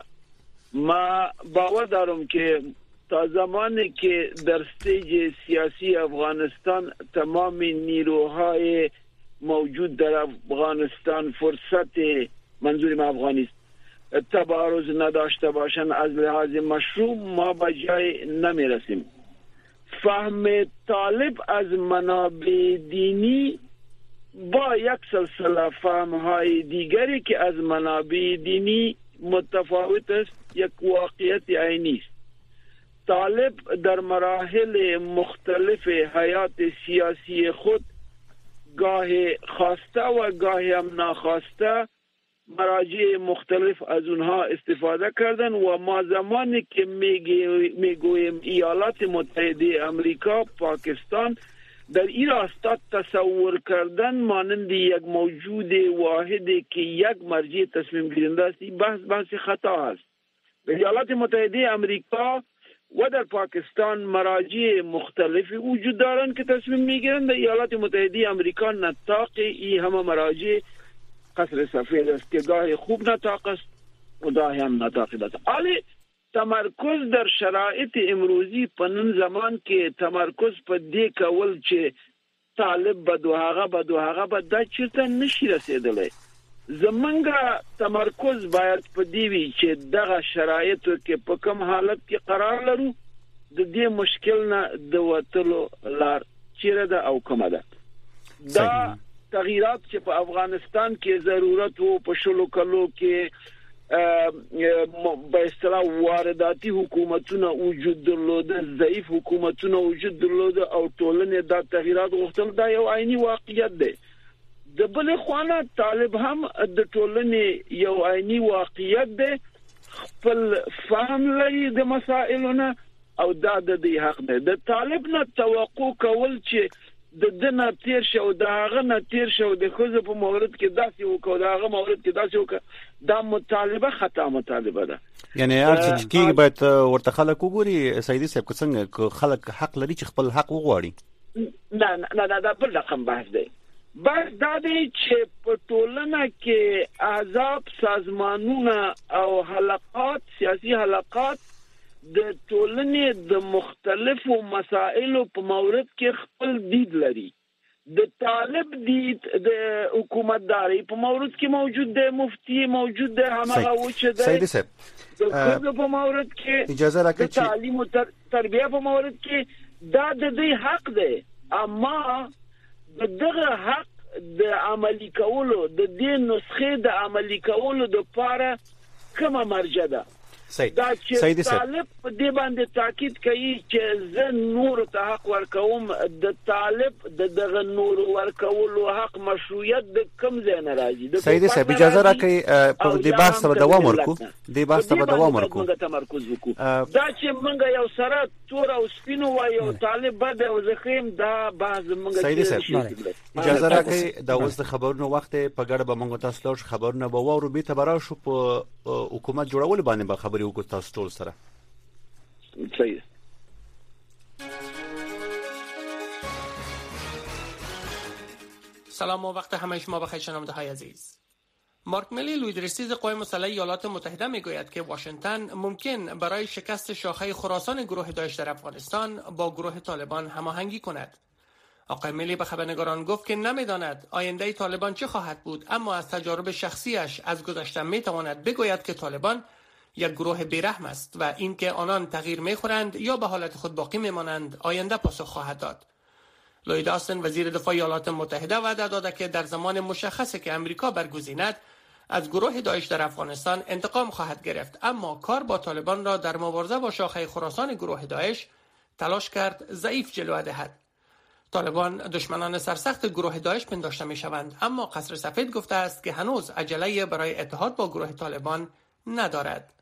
ما باور دارم که تا زمانی که در استیج سیاسی افغانستان تمام نیروهای موجود در افغانستان فرصت منظور افغانی است تبارز نداشته باشند از لحاظ مشروع، ما به جای نمی رسیم. فهم طالب از منابع دینی با یک سلسله فهمهای دیگری که از منابع دینی متفاوت است یک واقعیت عینی است. طالب در مراحل مختلف حیات سیاسی خود گاه خواسته و گاه هم ناخواسته مراجع مختلف از اونها استفاده کردن و ما زمانی که میگویم ایالات متحده امریکا پاکستان در این راستا تصور کردن مانند یک موجود واحدی که یک مرجع تصمیم گیرنده است، این بحث بحث خطا است. در ایالات متحده امریکا و در پاکستان مراجع مختلفی وجود دارند که تصمیم میگیرند. در ایالات متحده امریکا نطاق این همه مراجع قصر سفید است که گاه خوب نطاق است و گاه هم نطاق است. ولی تمرکز در شرایط امروزی پنن زمان که تمرکز په دې کول چې طالب بد و هغه بد و هغه بد دا چیرته نشي رسیدلی. زمونږ تمرکز باید په دې وي چې دغه شرایطو کې په کوم حالت کې قرار لرو، د دې مشکل نه د وتلو لار چیرې ده او کومه ده. دا تغییرات چې په افغانستان کې ضرورت وو په شلو کلو کې به اصطلاح وارداتی حکومتونه وجود درلوده، ضعیف حکومتونه وجود درلوده او ټولنې دا تغییرات غوښتل، دا یو عیني واقعیت دی. د بل خوانه طالب هم د ټولنې یو عیني واقعیت ده، خپل فهم لري د مسائلونو او دا د دې حق ده. د طالب نه توقع کول چې د دنه تیر شو د هغه نه تیر شو د خوځ په مورد کې داسې وکړو د هغه مورد کې داسې وکړو، دا مطالبه خطا مطالبه ده. یعنی هر څه چې باید ورته خلک وګوري سیدی صاحب څنګه خلک حق لري چې خپل حق وغواړي. نه نه نه دا بل رقم بحث دی. بس دا دی چې په ټولنه کې احزاب، سازمانونه او حلقات، سیاسي حلقات د ټولنې د مختلفو مسائلو په مورد کې خپل دید لري. د طالب دید د حکومتداري په مورد کې موجود دی، مفتی موجود دی، همغه و چې دی سیدی صاحب د خپل په مورد کې اجازه راکړئ چې تعلیم او تربیه په مورد کې دا د دې حق دی، اما د دغه حق د عملی کولو د دې نسخې د عملی کولو د لپاره کومه مرجع ده؟ دا چې طالب په دې باندې تاکید کوي چې زه نور ته حق ورکوم، د طالب د دغه نور ورکولو حق مشروعیت د کوم ځای نه راځي؟ سیدی صاحب اجازه راکړئ په دې بحث ته دوام ورکو دې بحث ته دوام ورکو موږ تمرکز وکړو. دا چې موږ یو سره تور او سپینو وایو طالب بد او زخیم، دا بحث موږ سیدی صاحب اجازه راکړئ دا اوس د خبرونو وخت په ګډه به موږ تاسو ته خبرونه به وورو به تبرا شو په حکومت جوړول باندې به خبرې وکړو تاسو ټول سره. صحیح. سلام و وقت همه شما بخیر شنونده های عزیز. مارک میلی لویدرسیز قوای مسلح ایالات متحده میگوید که واشنگتن ممکن برای شکست شاخه خراسان گروه داعش در افغانستان با گروه طالبان هماهنگی کند. آقای میلی به خبرنگاران گفت که نمیداند آینده طالبان چه خواهد بود، اما از تجارب شخصیش از گذشته میتواند بگوید که طالبان یک گروه بیرحم است و اینکه آنان تغییر میخورند یا به حالت خود باقی میمانند آینده پاسخ خواهد داد. لوید آستن وزیر دفاع ایالات متحده وعده داده که در زمان مشخصی که امریکا برگزیند از گروه داعش در افغانستان انتقام خواهد گرفت، اما کار با طالبان را در مبارزه با شاخه خراسان گروه داعش تلاش کرد ضعیف جلوه دهد. طالبان دشمنان سرسخت گروه داعش پنداشته میشوند، اما قصر سفید گفته است که هنوز عجله برای اتحاد با گروه طالبان ندارد.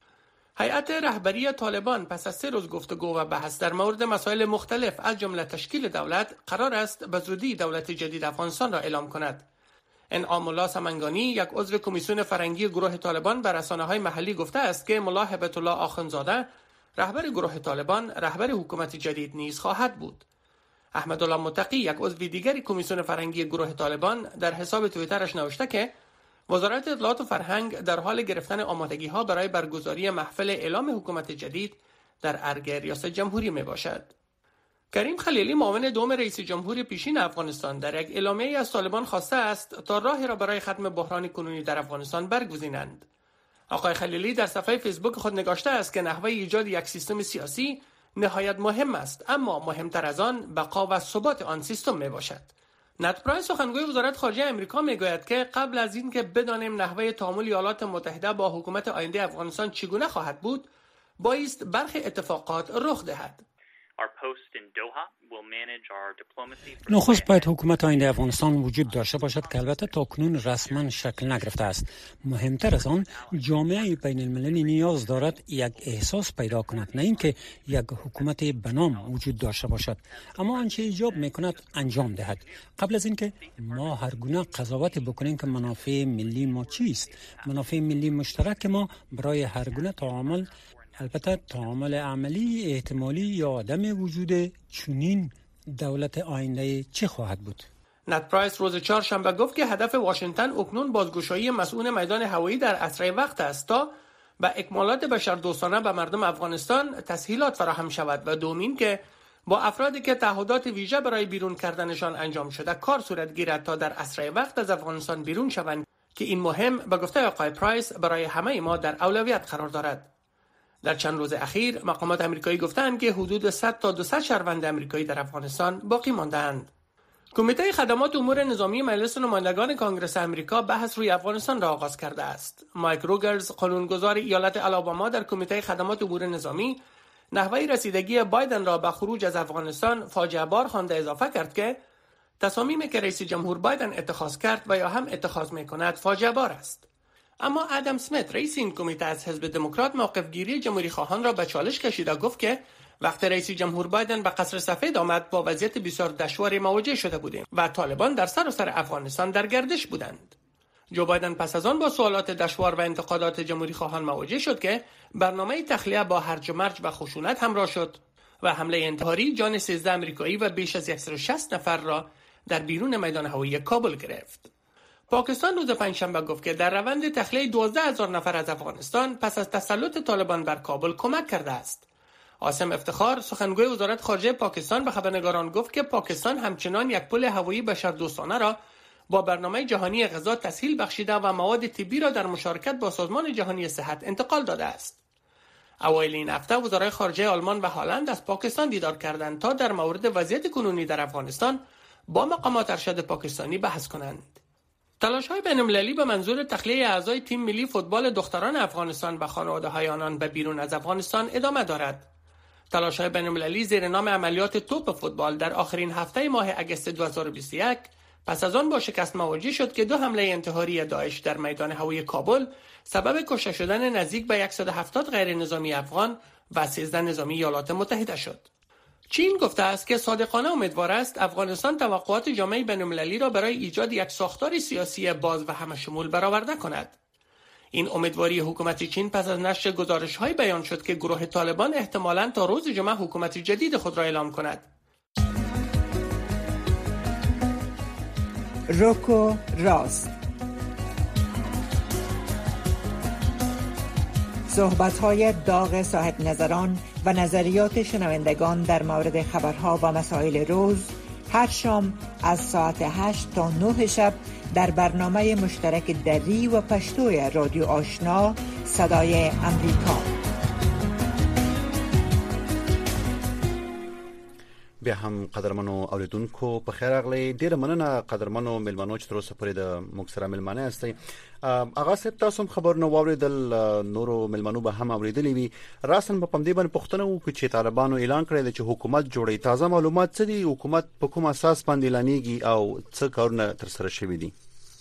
هیئت رهبری طالبان پس از سه روز گفتگو و بحث در مورد مسائل مختلف از جمله تشکیل دولت قرار است به زودی دولت جدید افغانستان را اعلام کند. انعام الله سمنگانی یک عضو کمیسیون فرنگی گروه طالبان به رسانه‌های محلی گفته است که ملا هبت الله آخوندزاده رهبر گروه طالبان رهبر حکومت جدید نیز خواهد بود. احمد الله متقی یک عضو دیگر کمیسیون فرنگی گروه طالبان در حساب توییترش نوشته که وزارت اطلاعات و فرهنگ در حال گرفتن آمادگی‌ها برای برگزاری محفل اعلام حکومت جدید در ارگ ریاست جمهوری می باشد. کریم خلیلی معاون دوم رئیس جمهور پیشین افغانستان در یک اعلامیه‌ای از طالبان خواسته است تا راهی را برای ختم بحران کنونی در افغانستان برگزینند. آقای خلیلی در صفحه فیسبوک خود نگاشته است که نحوه ایجاد یک سیستم سیاسی نهایت مهم است، اما مهمتر از آن بقا و ثبات آن سیستم می باشد. نت پرایس سخنگوی وزارت خارجه آمریکا میگوید که قبل از اینکه بدانیم نحوه تعامل ایالات متحده با حکومت آینده افغانستان چگونه خواهد بود، بایست برخی اتفاقات رخ دهد. نخست باید حکومت آینده افغانستان وجود داشته باشد که البته تاکنون رسما شکل نگرفته است. مهمتر از آن جامعه بین المللی نیاز دارد یک احساس پیدا کند، نه اینکه یک حکومت بنام وجود داشته باشد، اما آنچه ایجاب میکند انجام دهد. قبل از اینکه ما هر گونه قضاوت بکنیم که منافع ملی ما چیست، منافع ملی مشترک ما برای هر گونه تعامل، البته تعامل عملی احتمالی یا عدم وجود چنین دولت آینده چه خواهد بود؟ نت پرایس روز چهارشنبه گفت که هدف واشنگتن اکنون بازگشایی مسئول میدان هوایی در اسرع وقت است تا به اکمالات بشردوستانه به مردم افغانستان تسهیلات فراهم شود و دومین که با افرادی که تعهدات ویژه برای بیرون کردنشان انجام شده کار صورت گیرد تا در اسرع وقت از افغانستان بیرون شوند که این مهم به گفته آقای پرایس برای همه ما در اولویت قرار دارد. در چند روز اخیر مقامات آمریکایی گفتند که حدود صد تا دویست شهروند آمریکایی در افغانستان باقی مانده‌اند. کمیته خدمات امور نظامی مجلس نمایندگان کنگره آمریکا بحث روی افغانستان را آغاز کرده است. مایک روگرز، قانونگذار ایالت آلاباما در کمیته خدمات امور نظامی، نحوه رسیدگی بایدن را به خروج از افغانستان فاجعه بار خوانده اضافه کرد که تصامیمی که رئیس جمهور بایدن اتخاذ کرد و یا هم اتخاذ میکند فاجعه بار است. اما ادم سمیت رئیس این کمیته از حزب دموکرات موقف گیری جمهوری خواهان را به چالش کشید و گفت که وقتی رئیس جمهور بایدن به قصر سفید آمد با وضعیت بسیار دشواری مواجه شده بودیم و طالبان در سراسر افغانستان در گردش بودند. جو بایدن پس از آن با سوالات دشوار و انتقادات جمهوری خواهان مواجه شد که برنامه تخلیه با هرج و مرج و خشونت همراه شد و حمله انتحاری جان سیزده آمریکایی و بیش از صد و شصت نفر را در بیرون میدان هوایی کابل گرفت. پاکستان روز پنجشنبه گفت که در روند تخلیه دوازده هزار نفر از افغانستان پس از تسلط طالبان بر کابل کمک کرده است. عاصم افتخار سخنگوی وزارت خارجه پاکستان به خبرنگاران گفت که پاکستان همچنان یک پل هوایی بشردوستانه را با برنامه جهانی غذا تسهیل بخشیده و مواد طبی را در مشارکت با سازمان جهانی صحت انتقال داده است. اوایل این هفته وزرای خارجه آلمان و هلند از پاکستان دیدار کردند تا در مورد وضعیت کنونی در افغانستان با مقامات ارشد پاکستانی بحث کنند. تلاش‌های بین‌المللی به منظور تخلیه اعضای تیم ملی فوتبال دختران افغانستان و خانواده‌های آنان به بیرون از افغانستان ادامه دارد. تلاش‌های بین‌المللی زیر نام عملیات توپ فوتبال در آخرین هفته ماه اگست دو هزار و بیست و یک پس از آن با شکست مواجه شد که دو حمله انتحاری داعش در میدان هوایی کابل سبب کشته شدن نزدیک به صد و هفتاد غیر نظامی افغان و سیزده نظامی ایالات متحده شد. چین گفته است که صادقانه امیدوار است افغانستان توقعات جامعه بین‌المللی را برای ایجاد یک ساختار سیاسی باز و همه‌شمول برآورده کند. این امیدواری حکومت چین پس از نشر گزارش‌های بیان شد که گروه طالبان احتمالاً تا روز جمعه حکومت جدید خود را اعلام کند. روکو راست. صحبت‌های داغ صاحب نظران و نظریات شنوندگان در مورد خبرها و مسائل روز هر شام از ساعت هشت تا نه شب در برنامه مشترک دری و پشتوی رادیو آشنا صدای امریکا. بیا هم قدرمنو اوریدونکو په خیر اغلی ډیره مننه قدرمنو ملمنو چې تر اوسه پورې د موږ سره ملمنه استئ. اغا صاحب تاسو هم خبرونه واوریدل، نورو ملمنو به هم اوریدلې وي. راسن په پمدې باندې پوښتنه وکړو چې طالبانو اعلان کړی دی چې حکومت جوړي. تازه معلومات څه دي؟ حکومت په کوم اساس باندې اعلانېږي او څه کارونه تر سره شوي دي؟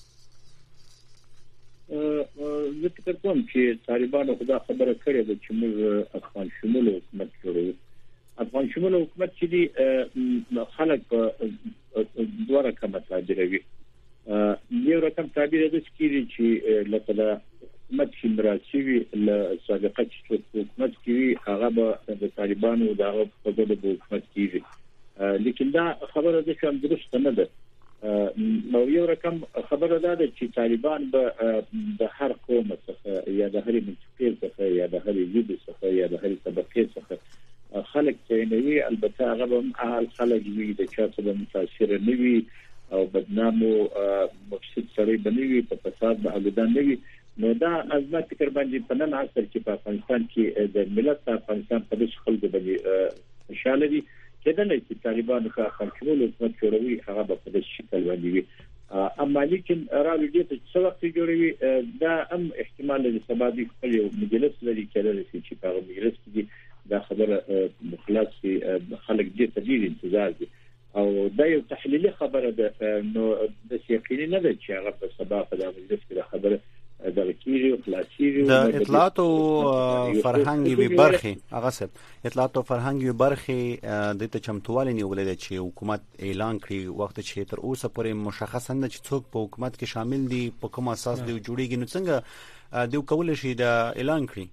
زه فکر کوم چې طالبانو خدا خبره کړې ده چې موږ افغان شمول حکومت جوړو. افغان شمول حکومت چې دی خلک په دوه رقم تعبیروي. یو رقم تعبیر ده چې لکه د حکومت چې مراسي وي له سابقه چې حکومت کوي هغه به د طالبانو د خپل د حکومت کوي، لیکن دا خبره ده چې درست نه ده. نو یو رقم خبره ده چې طالبان به د هر قوم څخه یا د هر منطقې څخه یا د هر ژبې څخه یا د هر طبقې څخه خلک تعینوي. البته هغه به اهل خلک وي د چا څخه متاثر نه وي او بدنام او مفسد سره بنوي په فساد به اګدان نه وي. نو دا از ما فکر باندې په نن عصر کې په افغانستان کې د ملت افغانستان په دې خلکو باندې خوشاله دي کله چې طالبان ښه خلکو حکومت جوړوي هغه په دې شکل باندې وي. اما لیکن راوي دې چې څه وخت جوړوي دا هم احتمال لري سبا دې خپل یو مجلس لري کله چې په مجلس کې دا خبره مخلص خلک دې ته ډیر انتظار دي او دا یو تحلیلي خبره ده. نو د یقیني نه ده چې هغه په سبا په مجلس کې خبره د کیږي او خلاصيږي. د اطلاعات او فرهنګي وی برخه هغه څه اطلاعات او فرهنګي برخه د ته چمتووالي نیولې چې حکومت اعلان کړي وخت چې تر اوسه پورې مشخص نه چې څوک په حکومت کې شامل دي په کوم اساس دی جوړیږي. نو څنګه دی کول شي دا اعلان کړي؟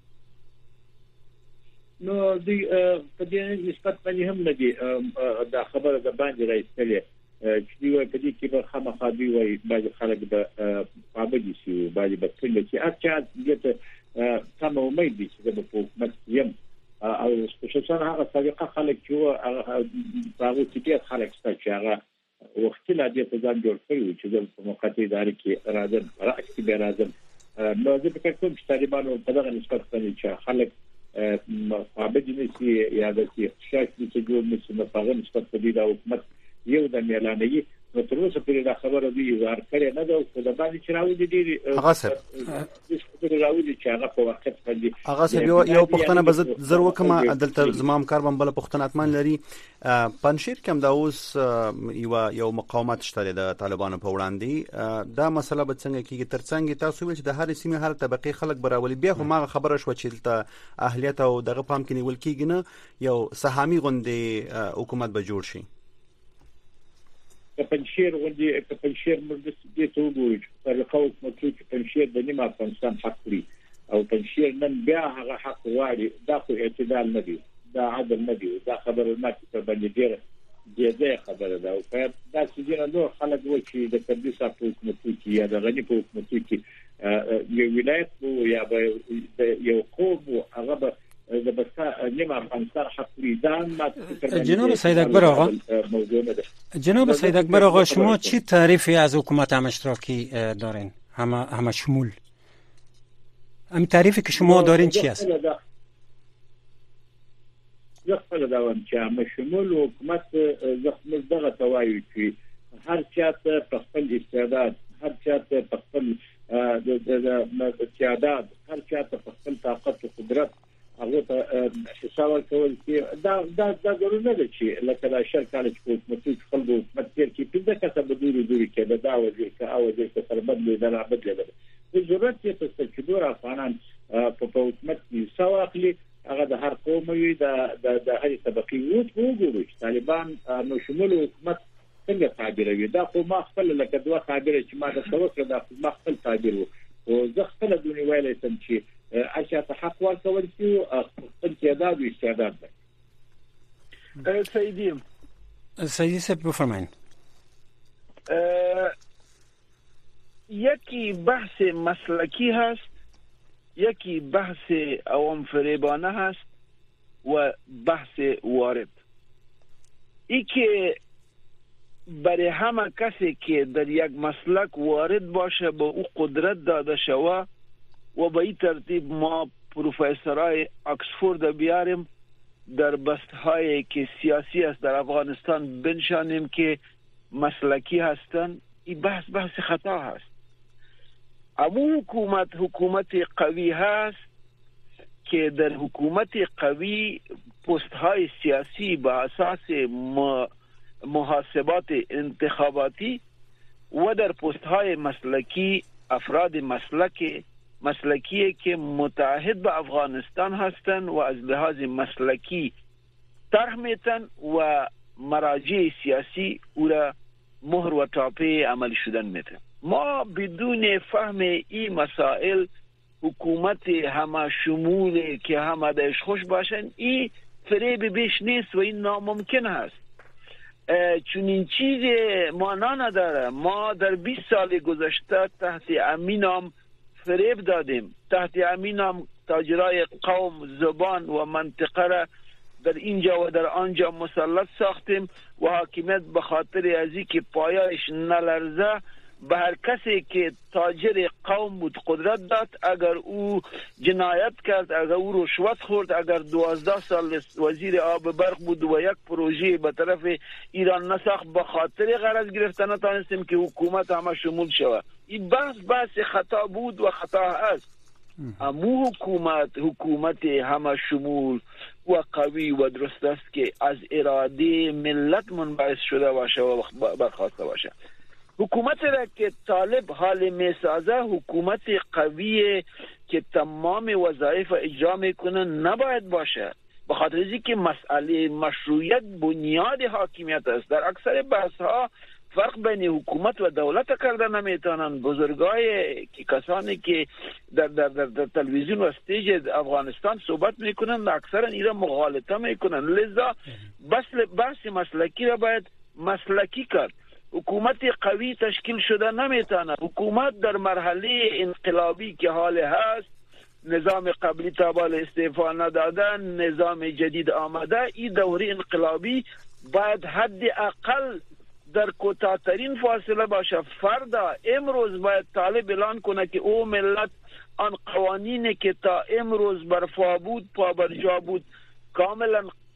نو د په دې نسبت باندې هم نه دي دا خبره د باندې راځي چې دی په دې کې به خامخادي وي باید خلک به پابندي شي باید به څنګه چې اچھا دې تم امید دي چې د حکومت یم او خصوصا هغه سابقه خلک چې هغه چې خلک چې هغه وخت لا دې په ځان جوړ کړی چې د موقتی ادارې کې راځم راځي به راځم. نو زه فکر کوم چې طالبانو په دغه نسبت باندې چې خلک پابندي نشي یا د شخصي چې جوړ نشي په هغه نسبت باندې د حکومت یو د اعلانوي نو تر اوسه پرې دا خبره دی ظاهر کړي نه ده، خو د باندې چې راوځي ډېری هغه سره راوځي چې هغه په وخت باندې هغه سره یو یو پښتنه بزد زر وکم دلته زمام کار بم بل پښتنه اتمن لري پنځیر کوم دا اوس یو یو مقاومت شته د طالبانو په وړاندې دا مسله به څنګه کیږي؟ ترڅنګ تاسو ویل چې د هر سیمه هر طبقه خلک براولي، بیا خو ما خبره شو چې دلته اهلیت او دغه پام کې نیول کیږي نه یو سهامي غوندي حکومت به جوړ شي. په پنځیر غوندي په پنځیر موږ دې ته وګورو چې په خلکو مطلب چې پنځیر د نیمه افغانستان حق لري او پنځیر نن بیا هغه حق واړي، دا خو اعتدال نه دی، دا عدل نه دی، دا خبره نه چې په باندې ډیره دې خبره ده. او په دا چې نو خلک و چې د کندي صاحب په حکومت کې یا د غنی په حکومت کې یو ولایت وو یا یو قوم هغه به د بسا نیمه افغانستان حق لري. دا جناب سید اکبر آقا جناب سید اکبر آقا شما چی تعریفی از حکومت هم اشتراکی دارین؟ همه همه شمول همین تعریفی که شما دارین چی است؟ زه خپل دا وایم چې همه شمول حکومت زخم دغه توایي چې هر چاته په خپل استعداد، هر چاته په خپل د استعداد، هر چاته په خپل طاقت او قدرت هغه ته حساب کول چې دا دا دا ضروري نه ده چې لکه دا شر کال چې حکومت خپل حکومت کې پیدا کسه بدوري دوری کې دا وزیر کا او وزیر کا سر بدلې دا بدلې ده. ضرورت یې څه چې دور افغانان په حکومت کې سواخلي هغه د هر قوم وي د د هرې طبقې ووت وګورو چې طالبان نو شمول حکومت څنګه تعبیروي. دا خو ما خپل لکه دوه تعبیر چې ما د توکل د ما خپل تعبیر وو او زه خپل دونی ویلې سم چې اچھا ته حق ورکول شي خپل استعداد او استعداد ده. سیدی سیدی صاحب بفرمایید. یکی بحث مسلکی هست، یکی بحث عوام فریبانه هست و بحث وارد. ای که برای همه کسی که در یک مسلک وارد باشه با او قدرت داده شوه و به این ترتیب ما پروفسورای اکسفورد بیاریم در بستهایی که سیاسی است در افغانستان بنشانیم که مسلکی هستن، این بحث بحث خطا هست. امو حکومت حکومت قوی هست که در حکومت قوی پست های سیاسی با اساس محاسبات انتخاباتی و در پست های مسلکی افراد مسلک مسلکی که متعهد به افغانستان هستند و از لحاظ مسلکی طرح میتن و مراجع سیاسی او را مهر و تاپه عمل شدن میتن. ما بدون فهم این مسائل حکومت همه شمول که همه دایش خوش باشن این فریب بیش نیست و این ناممکن هست. چون این چیز معنا نداره. ما در بیست سال گذشته تحت امینام فریب دادیم، تحت امینام تاجرای قوم، زبان و منطقه را در اینجا و در آنجا مسلط ساختیم و حاکمیت به خاطر ازی که پایش نلرزه به هر کسی که تاجر قوم بود قدرت داد. اگر او جنایت کرد، اگر او رشوت خورد، اگر دوازده سال وزیر آب برق بود و یک پروژه به طرف ایران نساخت به خاطر غرض گرفتن نتانستیم که حکومت همه شمول شود. این بحث بحث خطا بود و خطا هست. امو حکومت حکومت همه شمول و قوی و درست است که از اراده ملت منبعث شده باشه و برخواسته باشه. حکومت را که طالب حال می سازه حکومت قویه که تمام وظایف اجرا میکنه نباید باشه، به خاطر اینکه مسئله مشروعیت بنیاد حاکمیت است. در اکثر بحث ها فرق بین حکومت و دولت کرده نمیتونن. بزرگای که کسانی که در, در, در, در تلویزیون و استیج افغانستان صحبت میکنن اکثرا ایرا مغالطه میکنن. لذا بس بحث مسلکی را باید مسلکی کرد. حکومت قوی تشکیل شده نمیتونه. حکومت در مرحله انقلابی که حال هست، نظام قبلی تابال استعفا ندادن، نظام جدید آمده، این دوره انقلابی باید حد اقل در کوتاه‌ترین فاصله باشه. فردا امروز باید طالب اعلان کنه که او ملت آن قوانینی که تا امروز برفا بود پابرجا بود کاملا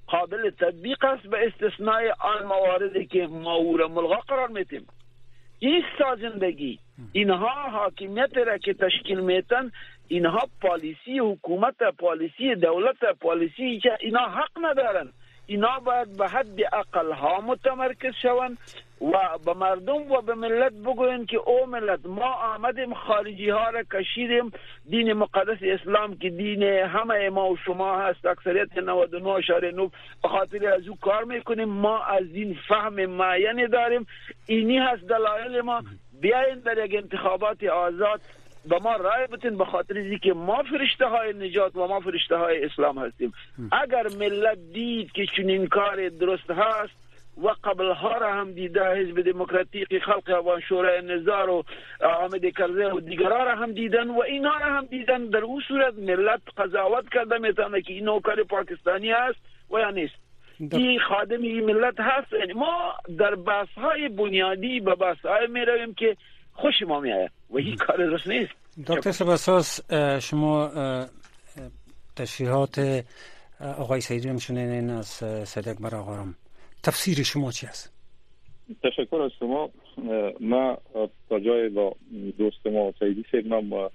قابل تطبیق است به استثناء آن مواردی که ما او را ملغا قرار میتیم. این سازندگی، اینها حاکمیت را که تشکیل میتن، اینها پالیسی حکومت، پالیسی دولت، پالیسی اینا حق ندارن. اینا باید به حد اقل ها متمرکز شوند و به مردم و به ملت بگوین که او ملت، ما آمدیم خارجی ها را کشیدیم، دین مقدس اسلام که دین همه ما و شما هست، اکثریت نود و نه اشاره نه، به خاطر از او کار میکنیم. ما از دین فهم معینی داریم، اینی هست دلایل ما. بیاین در یک انتخابات آزاد با ما رای بتین، به خاطر اینکه که ما فرشته های نجات و ما فرشته های اسلام هستیم. اگر ملت دید که چنین کار درست هست و قبل ها را هم دیده، حزب دموکراتیک خلق افغان شورای نظار و حامد کرزی و دیگرها را هم دیدن و اینها را هم دیدن، در اون صورت ملت قضاوت کرده میتونه که این نوکر پاکستانی هست و یا نیست، این خادم این ملت هست. یعنی ما در بحث های بنیادی به بحث های می رویم که خوش ما می آید و این کار درست نیست. دکتر سباساس، شما تشریحات آقای سعیدی هم شنیدین از سید اکبر آقارم، تفسیر شما چی است؟ تشکر از شما. ما تا جای با دوست ما سعیدی سید ما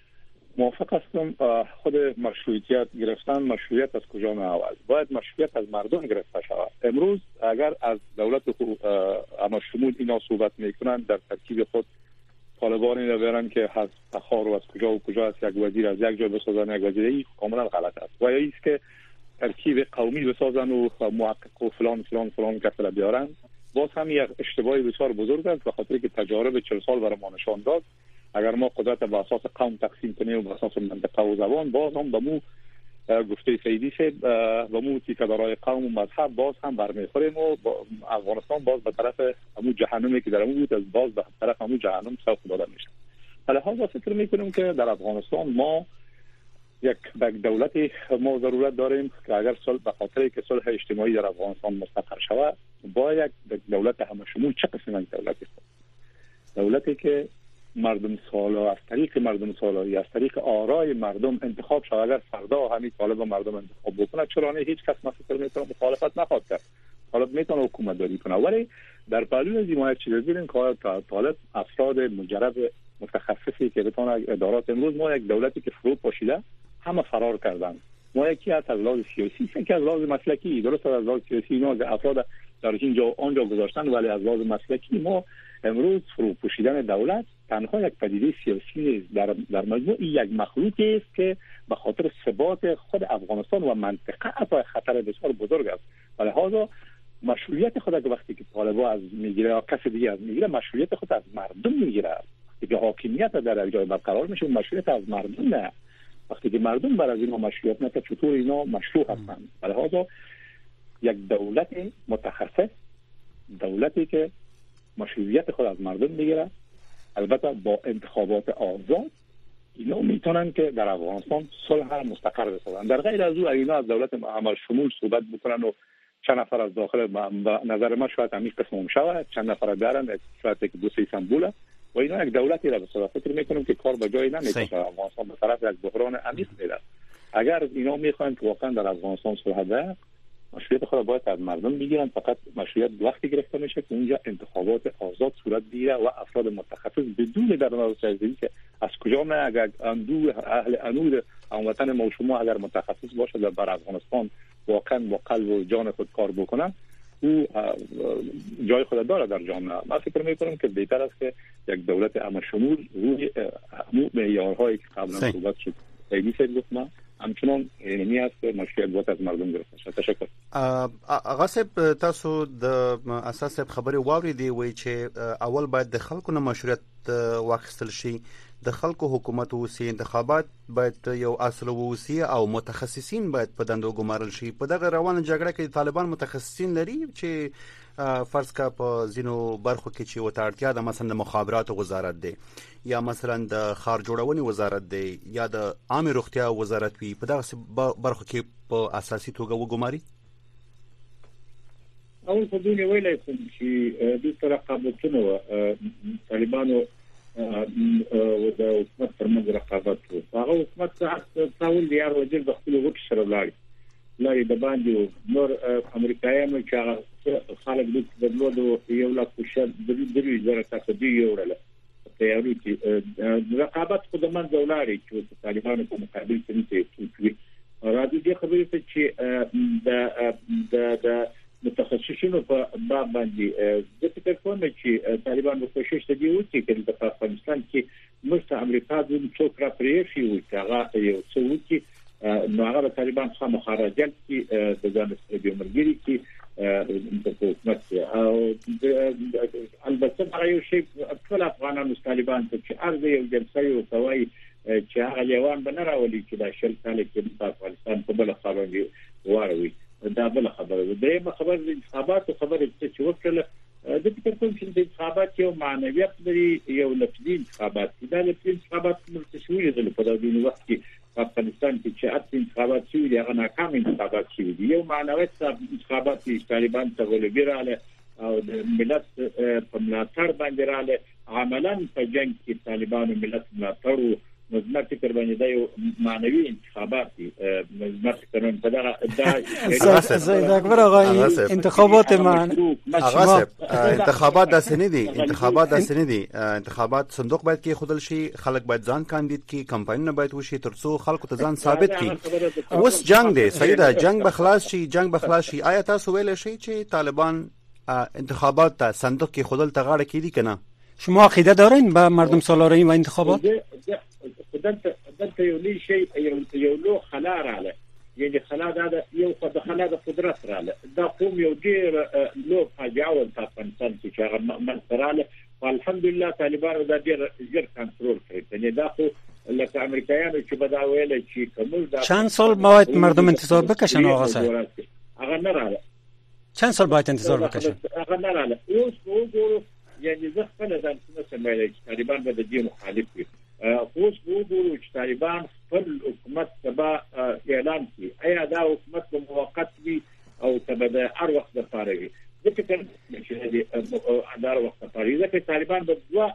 موافق هستم. خود مشروعیت گرفتن، مشروعیت از کجا می آید؟ باید مشروعیت از مردم گرفته شود. امروز اگر از دولت اما شمول اینا صحبت میکنن، در ترکیب خود طالبانی رو بیارن که از تخار و از کجا و کجا است، یک وزیر از یک جای بسازن، یک وزیری، کاملا غلط است. و یا ایست که ترکیب قومی بسازن و محقق و فلان فلان فلان کسل بیارن، باز هم یک اشتباهی بسیار بزرگ است، به خاطر که تجارب چهل سال برای ما نشان داد اگر ما قدرت به اساس قوم تقسیم کنیم و به اساس منطقه و زبان، باز هم به مو گفته سیدی شد به مو تیکدارای قوم و مذهب باز هم برمیخوریم و افغانستان باز به طرف همون جهنمی که در اون بود، از باز به طرف همون جهنم سوق داده میشه. لحاظا فکر میکنیم که در افغانستان ما یک دولتی ما ضرورت داریم که اگر صلح به خاطر که صلح اجتماعی در افغانستان مستقر شود، با یک دولت همه شمول چه قسم یک دولتی خود دولتی که مردم سالا از طریق مردم سالاری از طریق آرای مردم انتخاب شود. اگر فردا همین طالب مردم انتخاب بکنه، چرا نه هیچ کس فکر میکنه مخالفت نخواد کرد، طالب میتونه حکومت داری کنه. ولی در پهلوی از ما یک چیز دیدیم که طالب افراد مجرب متخصصی که بتونه ادارات، امروز ما یک دولتی که فرو پاشیده همه فرار کردن. ما یکی از لحاظ سیاسی، یکی از لحاظ مسلکی، درست از لحاظ سیاسی اینا افراد در اینجا آنجا گذاشتن، ولی از لحاظ مسلکی ما امروز فرو پوشیدن دولت تنها یک پدیده سیاسی نیست، در در مجموع یک مخلوطی است که به خاطر ثبات خود افغانستان و منطقه اصلا خطر بسیار بزرگ است. ولی لذا مشروعیت خود که وقتی که طالبا از میگیره یا کسی دیگه از میگیره، مشروعیت خود از مردم میگیره. وقتی که حاکمیت در یک جای برقرار میشه، مشروعیت از مردم نه. وقتی که مردم بر از اینا مشروعیت نکنه، چطور اینا مشروع هستند؟ ولی لذا یک دولت متخصص، دولتی که مشروعیت خود از مردم میگیره، البته با انتخابات آزاد، اینا میتونن که در افغانستان صلح مستقر بسازن. در غیر از او اینا از دولت همه شمول صحبت بکنن و چند نفر از داخل نظر ما شاید همین قسم هم شود، چند نفر دارن شاید که دو سه سمبوله و اینا یک دولتی را بسازن. فکر میکنم که کار به جایی نمیرسه. افغانستان به طرف یک بحران عمیق میره. اگر اینا میخواین که واقعا در افغانستان صلح ده، مشروعیت خود باید از مردم بگیرن. فقط مشروعیت وقتی گرفته میشه که اونجا انتخابات آزاد صورت بگیره و افراد متخصص بدون در نظر گیری که از کجا نه، اگر اندو اهل انود هموطن ما شما اگر متخصص باشه در بر افغانستان واقعا با قلب و جان خود کار بکنن، او جای خود داره در جامعه. من فکر میکنم که بهتر است که یک دولت همه شمول روی همون معیارهایی که قبلا صحبت شد خیلی فکر گفتم همچنان اینمی هست که مشروعیت باید از مردم گرفته شد. تشکر. آقا صاحب، تاسو د اساس خبري واوریدي وای چې اول باید د خلکو نه مشروعیت واخیستل شي، د خلکو حکومت وسی، انتخابات باید یو اصل وسی او متخصصین باید په دندو ګمارل شي. په دغه روانه جګړه کې طالبان متخصصین لري چې فرض کا په زینو برخو کې چې وتاړتیا د مثلا د مخابرات وزارت دی یا مثلا د خار جوړونې وزارت دی یا د عامه روغتیا وزارت وي، په دغه برخو کې په اساسي توګه وګماري. اول په دې ویلای کوم چې د رقابتونو طالبانو او د حکومت ترمنځ رقابت وو. هغه حکومت څخه ټول یار وجل د خپل وکړ سره لاړ لاري د باندې نور امریکایانو چې خلک د بدلولو یو لا کوشش درې زره تاسو یو وړل تیاری چې رقابت خو د منځ ولاري چې طالبانو په مقابل کې نه کوي راځي د خبرې ته چې د د د متخصصینو په باب باندې د فکر کوم چې طالبان په کوشش ته دی وتی چې د افغانستان کې مست امریکا د څوک را پریشي او هغه یو څو چې نو هغه طالبان خامہ خراجل کې د ځان سره د مرګري کې د حکومت او البته هغه یو شی ټول افغانانو طالبان ته چې ارزه یو جلسه یو توای چې هغه لیوان بنراولي چې د شل کال کې د افغانستان په بل خبرې واروي دا بل خبره ده دغه خبر د انتخاباتو خبره چې وکړه د فکر کوم چې د انتخابات یو معنویت لري یو لفظي انتخابات دا لفظي انتخابات مرتشوي دي په دغه وخت کې په افغانستان کې چې اته انتخابات شوي دي هغه ناکام انتخابات شوي دي یو معنویت انتخابات چې طالبان ته ولګیراله او د ملت په ملاتړ باندې رااله عملاً په جنگ کې طالبان او ملت ملاتړ مزمر فکر باندې دا یو معنوي انتخابات دي مزمر فکرون په دغه دا زید اکبر آقای انتخابات من آقا انتخابات داسې نه دي انتخابات داسې نه دي انتخابات صندوق باید کې خودل شي خلک باید ځان کاندید کی کمپاینونه باید وشي ترڅو خلکو ته ځان ثابت کی اوس جنگ دی سیده جنگ به خلاص شي جنگ به خلاص شي آیا تاسو ویل شي چې طالبان انتخابات ته صندوق کې خودل ته غاړه کیدی کنه شما عقیده دارین به مردم سالاری و انتخابات دلته دلته یو لوی شی یو لو خلا رااله یعنی خلا دا یو د خلا د قدرت رااله دا قوم یو ډیر لو فاجعه په افغانستان کې هغه منځراله والحمدلله طالبان دا ډیر ډیر کنټرول کړی یعنی دا خو لکه امریکایانو چې بدا ویل چې کوم دا چند سال باید مردم انتظار بکشن آقا صاحب هغه نه رااله چند سال باید انتظار بکشن هغه نه رااله اوس وګورو یعنی زه خپل ځان څنګه سمایل چې طالبان به د دې مخالف وي اوس وګورو چې طالبان خپل حکومت تبع اعلان کړي ایا دا حکومت په موقت وي او تبع د هر وخت لپاره وي ځکه چې د هر وخت لپاره ځکه طالبان به دوا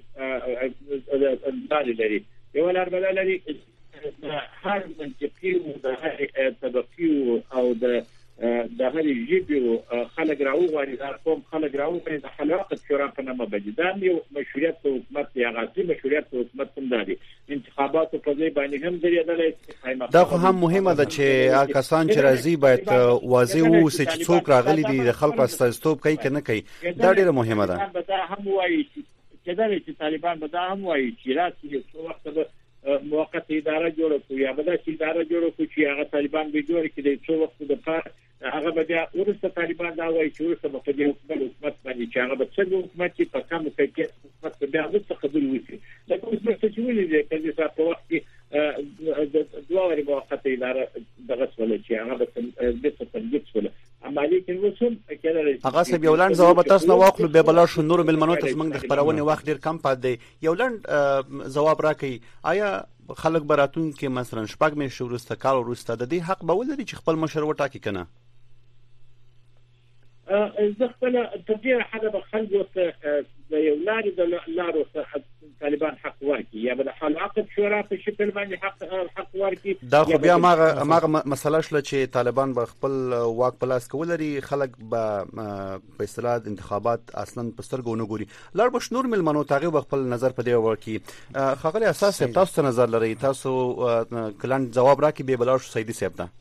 د لري یو لار بدل لري هر منطقي او د هر طبقي او د د هغې ژبې خلک راوغواړي دا قوم خلک راوغواړي د خلاقت شورا په نامه باندې دا یو مشروعیت د حکومت دی هغه اصلي مشروعیت د حکومت هم دی انتخاباتو په ځای باندې هم درېدلی دا خو هم مهمه ده چې کسان چې راځي باید واضح واوسي چې څوک راغلي دي د خلکو استازیتوب کوي که نه کوي دا ډېره مهمه ده دا هم وایي کېدلی چې طالبان به دا هم وایي چې راسي څو وخته به موقت اداره جوړه کړو یا به داسې اداره جوړه کړو چې هغه طالبان به جوړ کړي څو وخت دپاره هغه به بیا وروسته طالبان دا وایي چې وروسته به په دې حکومت باندې چې هغه به څنګه حکومت چې په کمو کیفیت حکومت به بیا وروسته خبرې وکړي لکه اوس مرسته چې ولیدې که د ساعت په وخت کې دوه ورې موقته اداره دغه شوله چې هغه به بېرته تمدید شوله اما لیکن اوس هم کېدلی هغه صاحب یو لنډ ځواب تاسو نه واخلو بیا به لاړ شو نورو مېلمنو ته زموږ د خپرونې وخت ډېر کم پاتې دی یو لنډ ځواب راکړئ آیا خلک به راتلونکي مثلا شپږ میاشتې وروسته کال وروسته د دې حق به ولري چې خپل مشر وټاکي که نه زه خپله تر ډېره حده به خلکو ته د یو لارې د لارو څخه طالبان حق ورکړي یا به د خلاقت شورا په شکل باندې حق حق ورکړي دا خو بیا هماغه مسله شوله چې طالبان به خپل واک په لاس کې ولري خلک به په اصطلاح انتخابات اصلا په سترګو ونه ګوري لاړ به شنور میلمنو ته هغوی به خپل نظر په دې ورکړي ښاغلی اساس صاحب تاسو څه نظر لرئ تاسو کلند جواب راکړي بیا به لاړ شو سیدی صاحب ته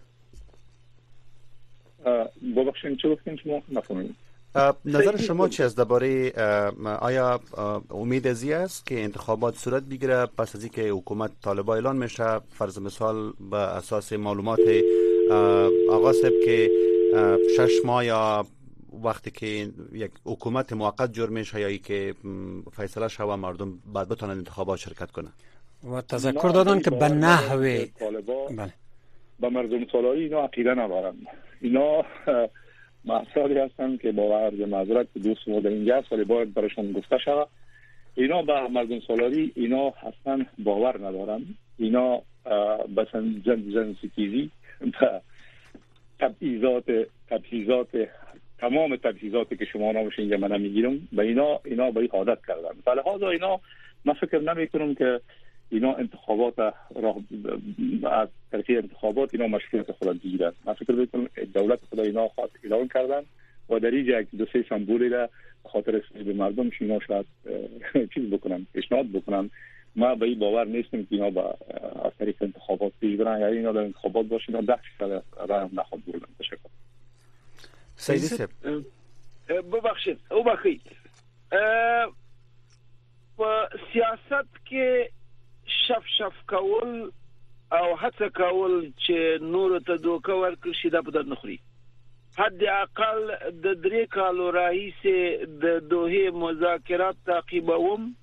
ببخشید چه گفتین شما نفهمیدم نظر شما چی است درباره آیا امید ازی است که انتخابات صورت بگیره پس از اینکه حکومت طالبان اعلان میشه فرض مثال به اساس معلومات آقا صاحب که شش ماه یا وقتی که یک حکومت موقت جور میشه یا که فیصله شوه مردم بعد بتونن انتخابات شرکت کنن و تذکر دادن که به نحوه بله با مردم سالاری اینا عقیده ندارن اینا محصولی هستن که با عرض معذرت دوست ما در اینجا هست ولی باید برشون گفته شود اینا با مردم سالاری اینا اصلا باور ندارن اینا بسن جن جن ستیزی تبعیضات تبعیضات تمام تبعیضاتی که شما نامش اینجا من نمیگیرم به اینا اینا به این عادت کردن فلهذا اینا من فکر نمی کنم که اینا انتخابات راه از طریق انتخابات اینا مشروعیت خود بگیرن. من فکر می‌کنم دولت خود اینا خواهد اعلان کردن و در اینجا یک دو سه سمبولی را خاطر رسیدگی به مردم اینا شاید چیز بکنن، پیشنهاد بکنن. ما به این باور نیستم که اینا با از طریق انتخابات پیش برن، یعنی اینا در انتخابات باشن ده درصد رای نخواهد بردن. تشکر. سیدی صاحب ببخشید او بخیر په سیاست کې شف شف کول او هڅه کول چې نور ته دوکه ورکړي شي دا په درد نه خوري. حد اقل د درې کالو راهیسې د دوحه مذاکرات تعقیبوم،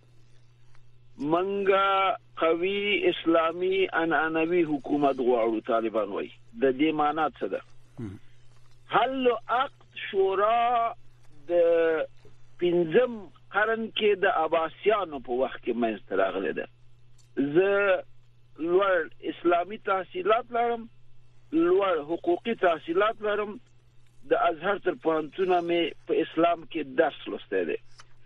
منګه قوي اسلامي عنعنوي حکومت غواړو. طالبان وایي د دې معنی څه ده؟ حل عقد شورا د پنځم قرن کې د عباسیانو په وخت کې منځته راغله ده. زه لوړ اسلامي تحصیلات لرم، لوړ حقوقي تحصیلات لرم، د ازهر تر پوهنتونه مې په اسلام کې درس لوستی دی.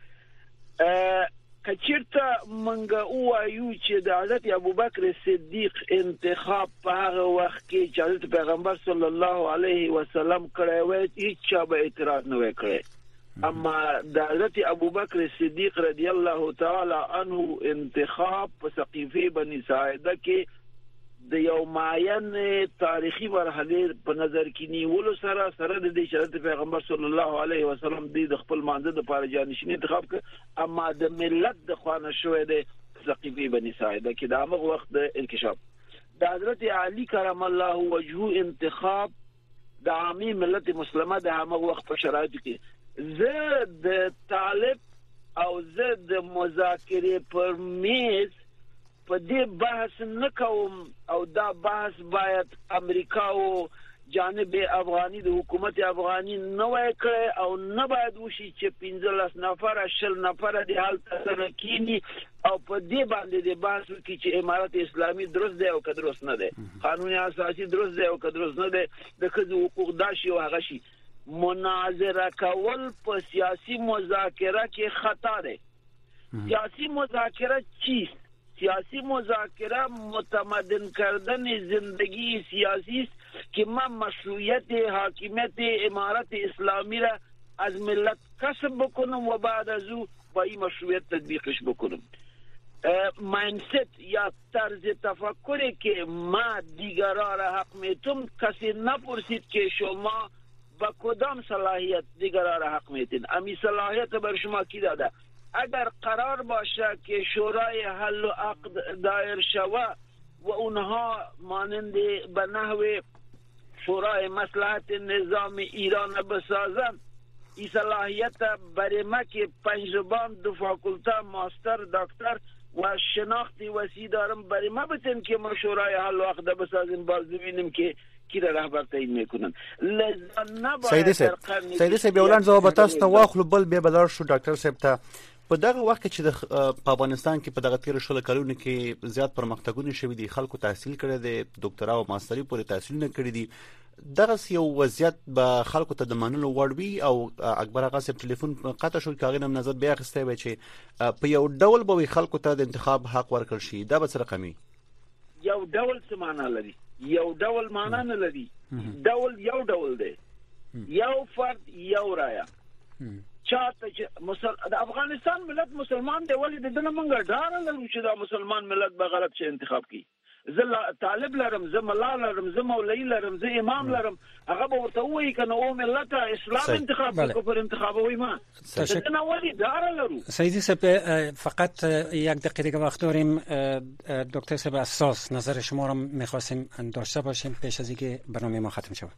کچیرته منګه وایو چې د حضرت ابوبکر صدیق انتخاب په هغه وخت کې چې حضرت پیغمبر صلی الله علیه وسلم کړی وای هیڅ چا به اعتراض نه وکړي، اما د حضرت ابوبکر صدیق رضی الله تعالی عنه انتخاب په سقیفه بنی ساعده کې د یو معین تاریخي مرحله په نظر کې نیولو سره سره د حضرت پیغمبر صلی الله علیه وسلم د خپل مانزه د پاره جانشین انتخاب ک، اما د ملت د خوانه شوې د سقیفه بنی ساعده کې د هغه وخت د انکشاف د حضرت علی کرم الله وجهه انتخاب د عامي ملت مسلمه د هغه وخت په شرایطو کې زه د طالب او زه د مذاکره پر میز په دې بحث نکوم او دا بحث باید امریکا او جانب افغاني د حکومت افغاني نه وکړي او نه باید وشي چې پنځلس نفر شل نفر د حال سره کینی او په دې باندې د بحث وکړي چې امارت اسلامي درست دی او که درست نه دی، قانون اساسي درست دی او که درست نه دی، د ښځو حقوق داشي او هغه شي. مناظره کول په سیاسي مذاکره کې خطا دی. سیاسي مذاکره چیست؟ سیاسی مذاکره متمدن کردن زندگی سیاسی است که من مشروعیت حاکمیت امارت اسلامی را از ملت کسب بکنم و بعد از او با این مشروعیت تطبیقش بکنم. مایندست یا طرز تفکری که ما دیگران را حق میتم، کسی نپرسید که شما با کدام صلاحیت دیگران را حق میتین، امی صلاحیت بر شما کی داده؟ اگر قرار باشه که شورای حل و عقد دایر شوه و اونها مانند به نحو شورای مصلحت نظام ایران بسازن، این صلاحیت برای ما که پنجربان دو فاکولته ماستر دکتر و شناختی وسیع دارم برای ما بتن که ما شورای حل و عقد بسازیم، باز ببینیم که کی را رهبر تعیین میکنن. لذا نباید سیدی صاحب سیدی صاحب یو لاند ځواب تاسو ته واخلو، بل به بلار شو ډاکټر صاحب ته. په دغه وخت چې د افغانستان کې په دغه تیر شل کلونو کې زیات پرمختګونه شوي دي، خلکو تحصیل کړي دي، ډاکټرا او ماستری پورې تحصیلونه کړي دي، دغه یو وضعیت به خلکو ته د منلو وړ وي او اکبر اغا صاحب ټلیفون قطع شو کاغې نم نظر بیا اخیستی وي چې په یو ډول به خلکو ته د انتخاب حق ورکړل شي. دا به څه رقمي یو ډول څه معنا لري؟ یو ډول معنا نه لري. ډول یو ډول دی، یو فرد یو رایا. چاته چې مسل... د افغانستان ملت مسلمان دی، ولې د دنه منګه ډار لرو چې دا مسلمان ملت به غلط شي انتخاب کی. زه طالب لرم، زه ملا لرم، زه مولوی لرم، زه امام لرم، هغه به ورته وایي کنه او ملت اسلام انتخاب کو پر انتخاب وای ما دنه ولې ډار لرو. سیدی صاحب فقط یک دقیقه دیگه وقت داریم. دکتر صاحب اساس نظر شما رو می‌خواستیم داشته باشیم پیش از اینکه برنامه ما ختم شود.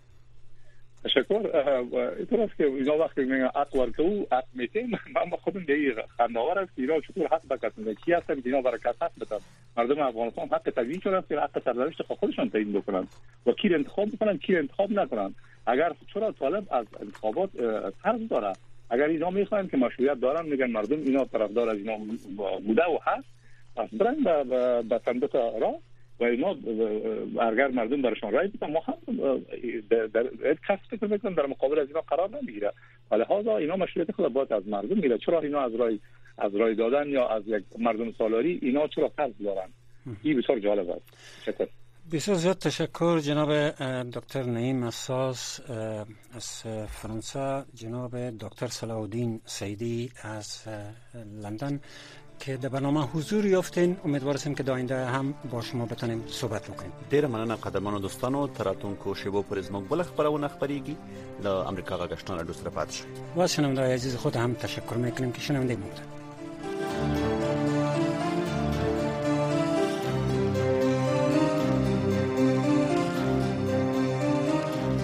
تشکر. اینطور است که اینا وقتی میگن حق ورکو حق میتیم، من خودم دیگه خنداور است اینا چطور حق بکردن کی هستن که اینا برای کس حق بدن. مردم افغانستان حق طبیعی شون است که حق سرنوشت خودشون تعیین بکنن و کی انتخاب بکنن کی انتخاب نکنن. اگر چرا طالب از انتخابات فرض داره، اگر اینا میخواین که مشروعیت دارن میگن مردم اینا طرفدار از اینا بوده و هست، پس برن به به صندوق راه و اینا اگر مردم برشان رای بدن ما هم در کسی فکر میکنم در مقابل از اینا قرار نمیگیره. ولی لحاظا اینا مشروعیت خود باید از مردم میگیره. چرا اینا از رای از رای دادن یا از یک مردم سالاری اینا چرا قرض دارن؟ این بسیار جالب است. شکر. بسیار زیاد تشکر جناب دکتر نعیم اساس از فرانسه، جناب دکتر صلاح الدین سیدی از لندن که در برنامه حضور یافتین. امیدوار هستیم که داینده هم با شما بتونیم صحبت بکنیم. ډیر مننه قدرمنو دوستانو، تراتونکو شیبو پر زموږ بل خبرونه خبريږي د امریکا غږ شنو رادیو سره پاتې شئ. و شنونده‌های عزیز خود هم تشکر میکنیم که شنونده بودید.